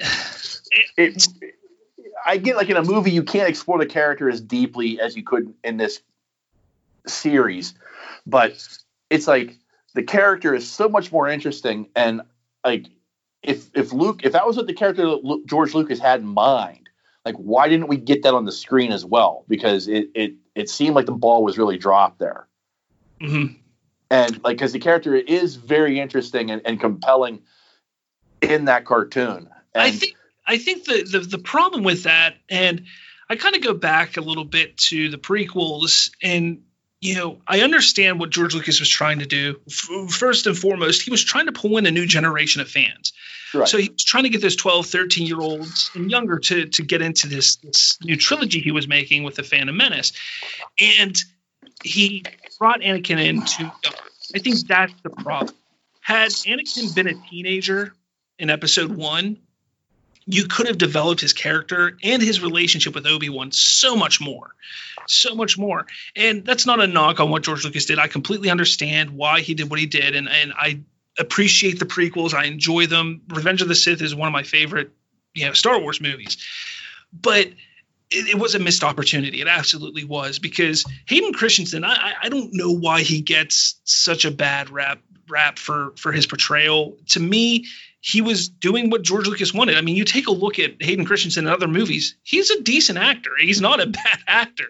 I get like in a movie you can't explore the character as deeply as you could in this series, but it's like the character is so much more interesting. And like if that was what the character that George Lucas had in mind, like why didn't we get that on the screen as well? Because it seemed like the ball was really dropped there. Mm-hmm. And like because the character is very interesting and compelling in that cartoon. And I think the problem with that, and I kind of go back a little bit to the prequels, and I understand what George Lucas was trying to do. First and foremost, he was trying to pull in a new generation of fans. Right. So he was trying to get those 12, 13-year-olds and younger to get into this new trilogy he was making with the Phantom Menace. And he brought Anakin into – I think that's the problem. Had Anakin been a teenager in episode 1, you could have developed his character and his relationship with Obi-Wan so much more. And that's not a knock on what George Lucas did. I completely understand why he did what he did. And I appreciate the prequels. I enjoy them. Revenge of the Sith is one of my favorite, Star Wars movies. But it was a missed opportunity. It absolutely was, because Hayden Christensen, I don't know why he gets such a bad rap for his portrayal. To me, he was doing what George Lucas wanted. I mean, you take a look at Hayden Christensen in other movies, he's a decent actor. He's not a bad actor,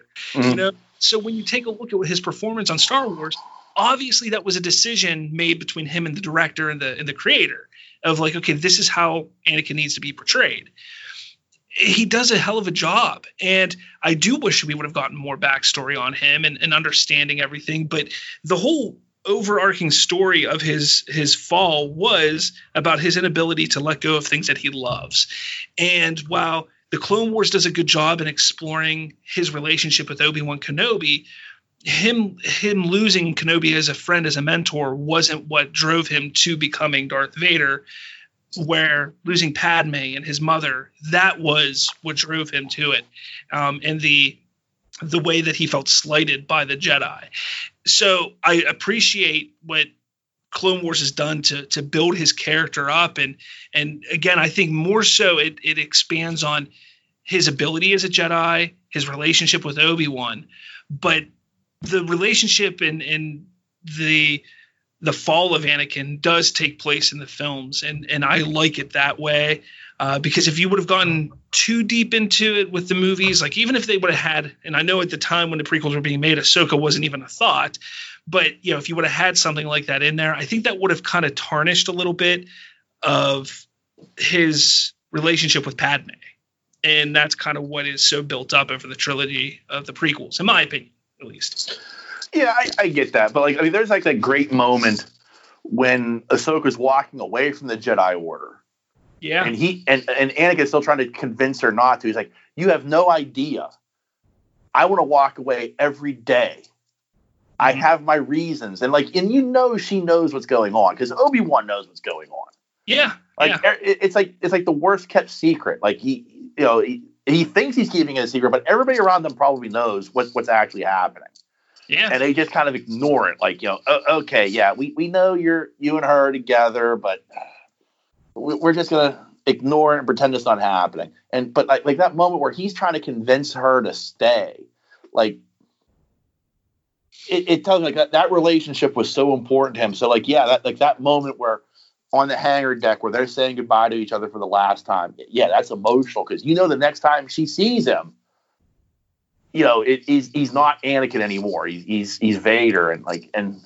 So when you take a look at his performance on Star Wars, obviously that was a decision made between him and the director and the creator of like, okay, this is how Anakin needs to be portrayed. He does a hell of a job. And I do wish we would have gotten more backstory on him and understanding everything. But the whole overarching story of his fall was about his inability to let go of things that he loves. And while the Clone Wars does a good job in exploring his relationship with Obi-Wan Kenobi, him losing Kenobi as a friend, as a mentor, wasn't what drove him to becoming Darth Vader, where losing Padme and his mother, that was what drove him to it. And the way that he felt slighted by the Jedi. So I appreciate what Clone Wars has done to build his character up. And again, I think more so it expands on his ability as a Jedi, his relationship with Obi-Wan, but the relationship and the fall of Anakin does take place in the films. And I like it that way. Because if you would have gone too deep into it with the movies, like even if they would have had, and I know at the time when the prequels were being made, Ahsoka wasn't even a thought, but if you would have had something like that in there, I think that would have kind of tarnished a little bit of his relationship with Padme. And that's kind of what is so built up over the trilogy of the prequels, in my opinion, at least. Yeah, I get that. But there's like that great moment when Ahsoka's walking away from the Jedi Order. Yeah. And Anakin's still trying to convince her not to. He's like, you have no idea. I want to walk away every day. I have my reasons. And she knows what's going on, because Obi-Wan knows what's going on. Yeah. It's like the worst kept secret. Like he thinks he's keeping it a secret, but everybody around them probably knows what's actually happening. Yeah. And they just kind of ignore it. Like, okay, yeah, we know you and her are together, but we're just gonna ignore it and pretend it's not happening. But like that moment where he's trying to convince her to stay, like it tells me that relationship was so important to him. So that moment where on the hangar deck where they're saying goodbye to each other for the last time, yeah, that's emotional, because the next time she sees him, he's not Anakin anymore. He's Vader, and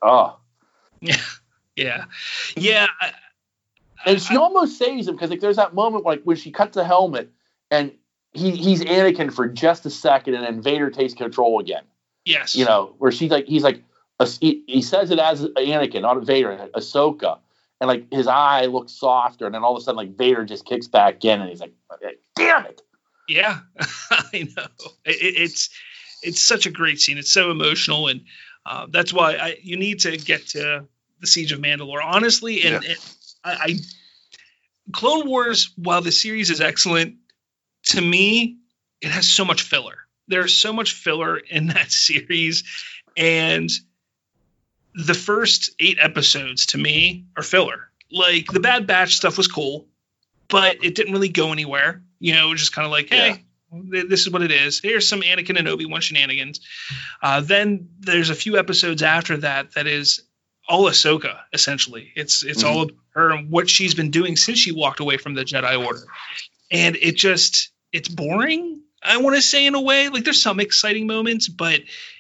yeah. And she almost saves him, because there's that moment when she cuts the helmet and he's Anakin for just a second, and then Vader takes control again. Yes. Where he says it as Anakin, not Vader, Ahsoka, and his eye looks softer, and then all of a sudden Vader just kicks back in, and he's like, damn it. Yeah, I know. It's such a great scene. It's so emotional, and that's why you need to get to the Siege of Mandalore, honestly. And I Clone Wars, while the series is excellent, to me, it has so much filler. There's so much filler in that series, and the first 8 episodes to me are filler. Like the Bad Batch stuff was cool, but it didn't really go anywhere. Just kind of like, hey, this is what it is. Here's some Anakin and Obi-Wan shenanigans. Then there's a few episodes after that is all Ahsoka, essentially. It's all about her and what she's been doing since she walked away from the Jedi Order. And it's boring, I want to say, in a way. Like there's some exciting moments, but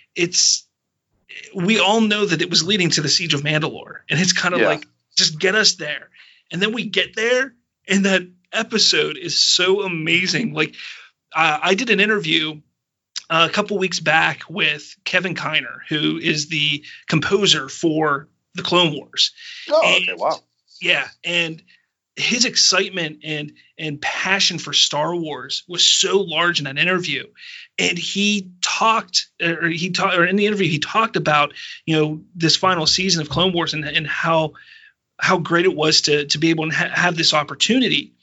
we all know that it was leading to the Siege of Mandalore. And it's kind of like, just get us there. And then we get there, and that episode is so amazing. Like I did an interview a couple weeks back with Kevin Kiner, who is the composer for the Clone Wars. Okay, wow. Yeah, and his excitement and passion for Star Wars was so large in that interview. And in the interview he talked about this final season of Clone Wars and how great it was to be able to have this opportunity.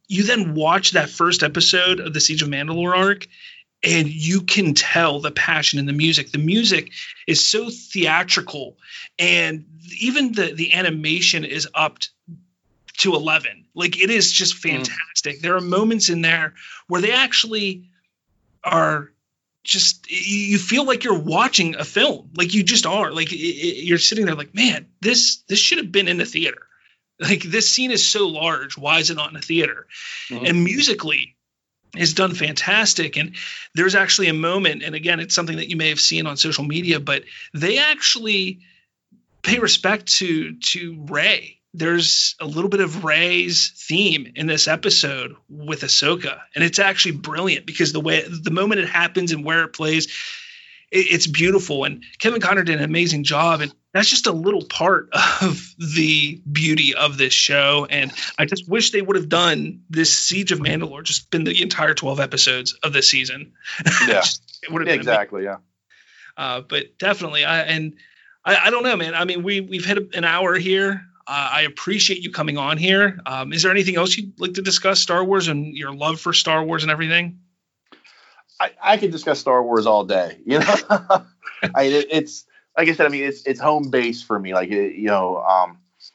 you then watch that first episode of the Siege of Mandalore arc, and you can tell the passion in the music. The music is so theatrical, and even the animation is up to 11. Like, it is just fantastic. There are moments in there where they actually are just, you feel like you're watching a film. Like, you just are. Like, you're sitting there like, man, this should have been in the theater. Like, this scene is so large. Why is it not in a theater? And musically, it's done fantastic. And there's actually a moment, and again, it's something that you may have seen on social media, but they actually pay respect to Rey. There's a little bit of Rey's theme in this episode with Ahsoka, and it's actually brilliant because the moment it happens and where it plays, it's beautiful. And Kevin Conner did an amazing job, and that's just a little part of the beauty of this show. And I just wish they would have done this Siege of Mandalore, just been the entire 12 episodes of this season. Yeah, it would have been exactly. Yeah. But definitely, I don't know, man. I mean, we've hit an hour here. I appreciate you coming on here. Is there anything else you'd like to discuss Star Wars and your love for Star Wars and everything? I could discuss Star Wars all day. You know, it's like I said. I mean, it's home base for me. Like, I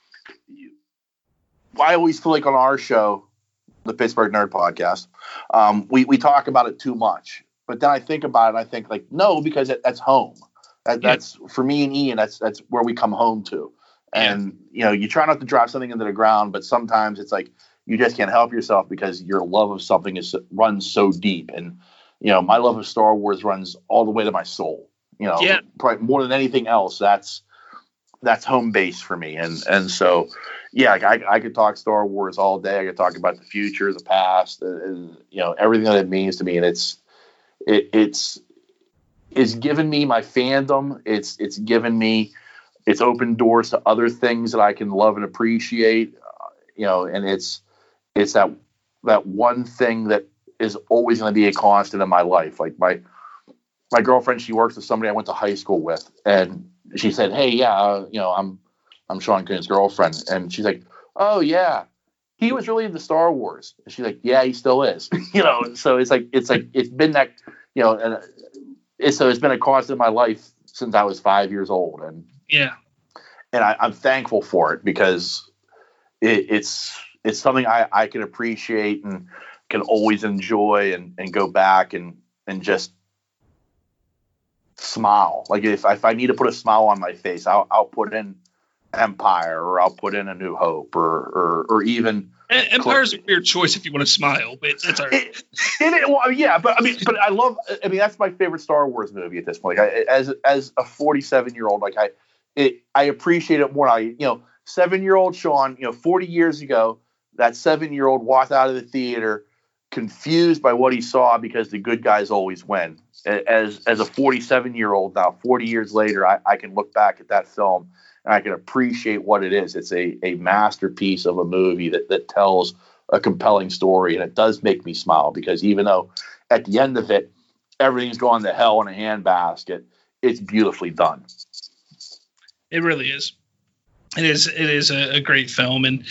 always feel like on our show, the Pittsburgh Nerd Podcast, we talk about it too much. But then I think about it, and I think like, no, because that's home. That's for me and Ian. That's where we come home to. And, you try not to drive something into the ground, but sometimes it's like you just can't help yourself because your love of something runs so deep. And, my love of Star Wars runs all the way to my soul. Probably more than anything else, that's home base for me. And so, yeah, I could talk Star Wars all day. I could talk about the future, the past, and everything that it means to me. And it's given me my fandom. It's given me. It's opened doors to other things that I can love and appreciate, and it's that one thing that is always going to be a constant in my life. Like my girlfriend, she works with somebody I went to high school with, and she said, "Hey, yeah, I'm Sean Coon's girlfriend," and she's like, "Oh yeah, he was really into Star Wars." And she's like, "Yeah, he still is," So it's been that, and so it's been a constant in my life since I was 5 years old, and. Yeah. And I'm thankful for it because it's something I can appreciate and can always enjoy and go back and just smile. Like if I need to put a smile on my face, I'll put in Empire, or I'll put in A New Hope, or even Empire's a weird choice if you want to smile, but that's all right. But I love. I mean, that's my favorite Star Wars movie at this point. As a 47-year-old, like I appreciate it more. 7-year-old Sean, 40 years ago, that 7-year-old walked out of the theater confused by what he saw because the good guys always win. As a 47-year-old now, 40 years later, I can look back at that film and I can appreciate what it is. It's a masterpiece of a movie that tells a compelling story, and it does make me smile because even though at the end of it, everything's going to hell in a handbasket, it's beautifully done. It really is. It is a great film, and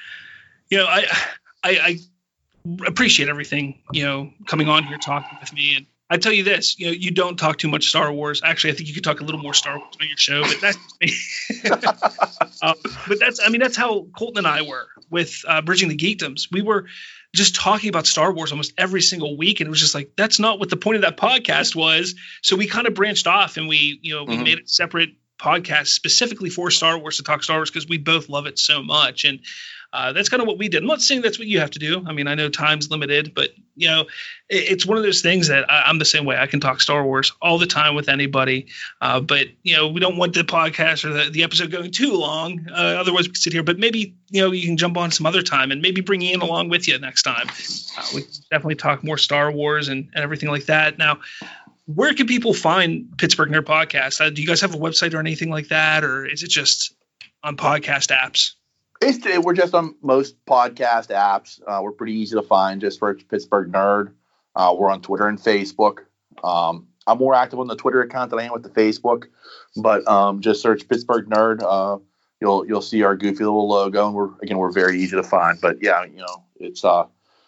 I appreciate everything coming on here talking with me. And I tell you this, you don't talk too much Star Wars. Actually, I think you could talk a little more Star Wars on your show, but that's me. But that's how Colton and I were with Bridging the Geekdoms. We were just talking about Star Wars almost every single week, and it was just like that's not what the point of that podcast was. So we kind of branched off, and we made a separate podcast specifically for Star Wars to talk Star Wars because we both love it so much. And that's kind of what we did. I'm not saying that's what you have to do. I mean, I know time's limited, but it's one of those things that I'm the same way. I can talk Star Wars all the time with anybody. But we don't want the podcast or the episode going too long. Otherwise we can sit here, but maybe, you can jump on some other time and maybe bring Ian along with you next time. We can definitely talk more Star Wars and everything like that. Now, where can people find Pittsburgh Nerd Podcast? Do you guys have a website or anything like that? Or is it just on podcast apps? We're just on most podcast apps. We're pretty easy to find. Just search Pittsburgh Nerd. We're on Twitter and Facebook. I'm more active on the Twitter account than I am with the Facebook, but just search Pittsburgh Nerd. You'll see our goofy little logo, and we're very easy to find. But yeah, it's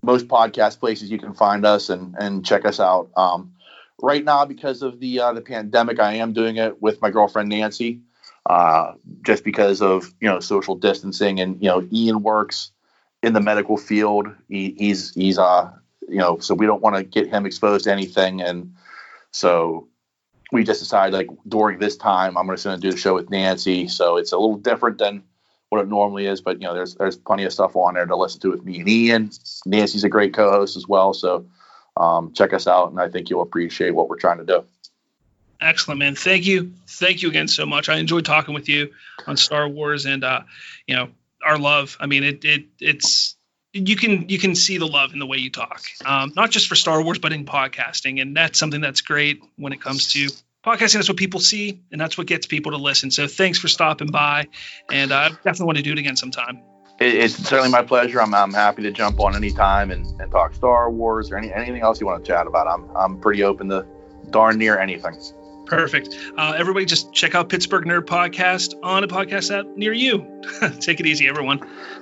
most podcast places you can find us and check us out. Right now, because of the pandemic, I am doing it with my girlfriend Nancy, just because of social distancing, and Ian works in the medical field. He's so we don't want to get him exposed to anything, and so we just decided, like, during this time, I'm just going to do the show with Nancy. So it's a little different than what it normally is, but there's plenty of stuff on there to listen to with me and Ian. Nancy's a great co-host as well, so check us out, and I think you'll appreciate what we're trying to do. Excellent, man. Thank you again so much. I enjoyed talking with you on Star Wars and our love. I mean, it's you can see the love in the way you talk, not just for Star Wars, but in podcasting, and that's something that's great when it comes to podcasting. That's what people see, and that's what gets people to listen. So thanks for stopping by, and I definitely want to do it again sometime. It's certainly my pleasure. I'm happy to jump on anytime and talk Star Wars or anything else you want to chat about. I'm pretty open to darn near anything. Perfect. Everybody just check out Pittsburgh Nerd Podcast on a podcast app near you. Take it easy, everyone.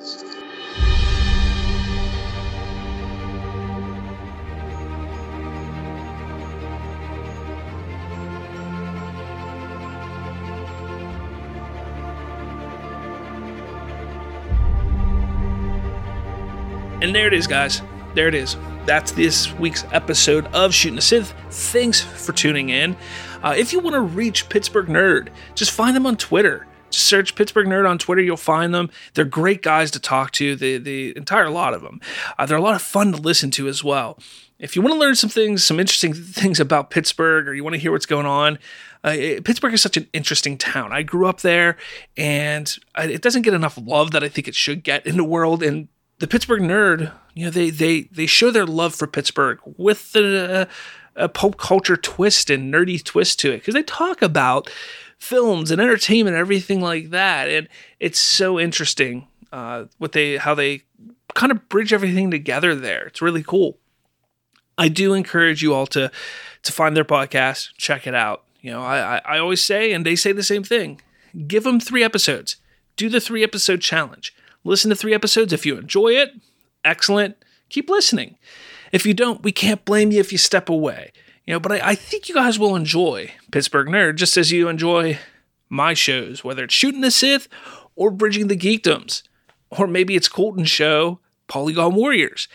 And there it is, guys. There it is. That's this week's episode of Shooting the Sith. Thanks for tuning in. If you want to reach Pittsburgh Nerd, just find them on Twitter. Just search Pittsburgh Nerd on Twitter. You'll find them. They're great guys to talk to, the entire lot of them. They're a lot of fun to listen to as well. If you want to learn some interesting things about Pittsburgh, or you want to hear what's going on, Pittsburgh is such an interesting town. I grew up there, and it doesn't get enough love that I think it should get in the world. And the Pittsburgh Nerd, they show their love for Pittsburgh with a pop culture twist and nerdy twist to it, because they talk about films and entertainment and everything like that, and it's so interesting how they kind of bridge everything together there. It's really cool. I do encourage you all to find their podcast, check it out. I always say, and they say the same thing, give them 3 episodes. Do the 3-episode challenge. Listen to 3 episodes. If you enjoy it, excellent. Keep listening. If you don't, we can't blame you if you step away. But I think you guys will enjoy Pittsburgh Nerd just as you enjoy my shows, whether it's Shooting the Sith or Bridging the Geekdoms, or maybe it's Colton's show, Polygon Warriors.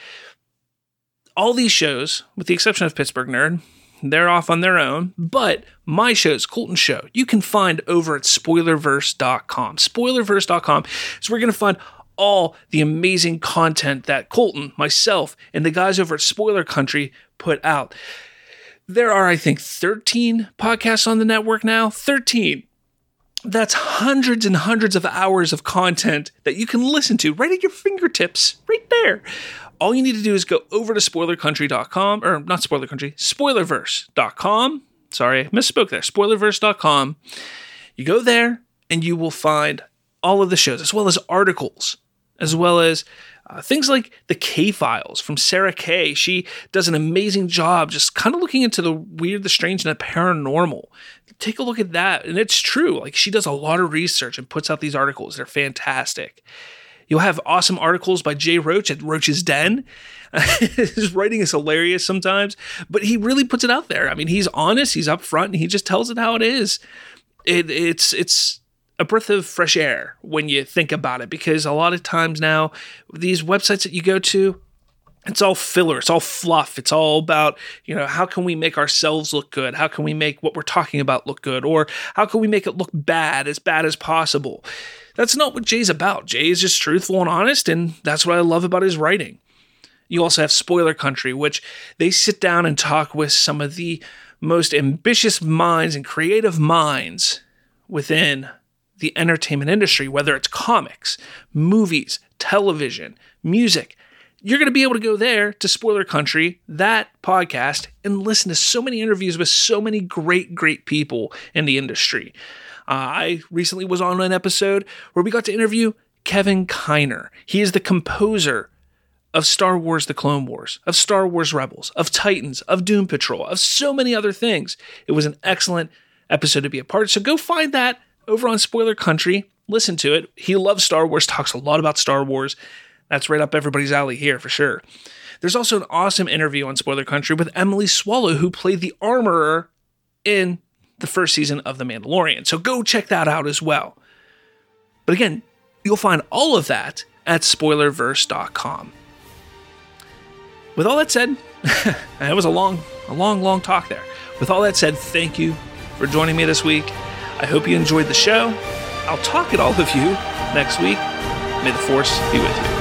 All these shows, with the exception of Pittsburgh Nerd, they're off on their own, but my shows, Colton's show, you can find over at Spoilerverse.com. Spoilerverse.com is where you're going to find all the amazing content that Colton, myself, and the guys over at Spoiler Country put out. There are, I think, 13 podcasts on the network now. 13. That's hundreds and hundreds of hours of content that you can listen to right at your fingertips, right there. All you need to do is go over to SpoilerCountry.com, or not Spoiler Country, Spoilerverse.com. Sorry, I misspoke there. Spoilerverse.com. You go there, and you will find all of the shows, as well as articles, as well as things like the K-Files from Sarah Kay. She does an amazing job just kind of looking into the weird, the strange, and the paranormal. Take a look at that, and it's true. Like, she does a lot of research and puts out these articles. They're fantastic. You'll have awesome articles by Jay Roach at Roach's Den. His writing is hilarious sometimes, but he really puts it out there. I mean, he's honest, he's upfront, and he just tells it how it is. It's a breath of fresh air when you think about it, because a lot of times now, these websites that you go to, it's all filler, it's all fluff, it's all about, how can we make ourselves look good? How can we make what we're talking about look good? Or how can we make it look bad as possible? That's not what Jay's about. Jay is just truthful and honest, and that's what I love about his writing. You also have Spoiler Country, which they sit down and talk with some of the most ambitious minds and creative minds within the entertainment industry, whether it's comics, movies, television, music. You're going to be able to go there to Spoiler Country, that podcast, and listen to so many interviews with so many great, great people in the industry. I recently was on an episode where we got to interview Kevin Kiner. He is the composer of Star Wars The Clone Wars, of Star Wars Rebels, of Titans, of Doom Patrol, of so many other things. It was an excellent episode to be a part of, so go find that over on Spoiler Country. Listen to it. He loves Star Wars, talks a lot about Star Wars. That's right up everybody's alley here for sure. There's also an awesome interview on Spoiler Country with Emily Swallow, who played the Armorer in the first season of The Mandalorian. So go check that out as well. But again, you'll find all of that at spoilerverse.com. With all that said, that was a long talk there. With all that said, thank you for joining me this week. I hope you enjoyed the show. I'll talk at all of you next week. May the Force be with you.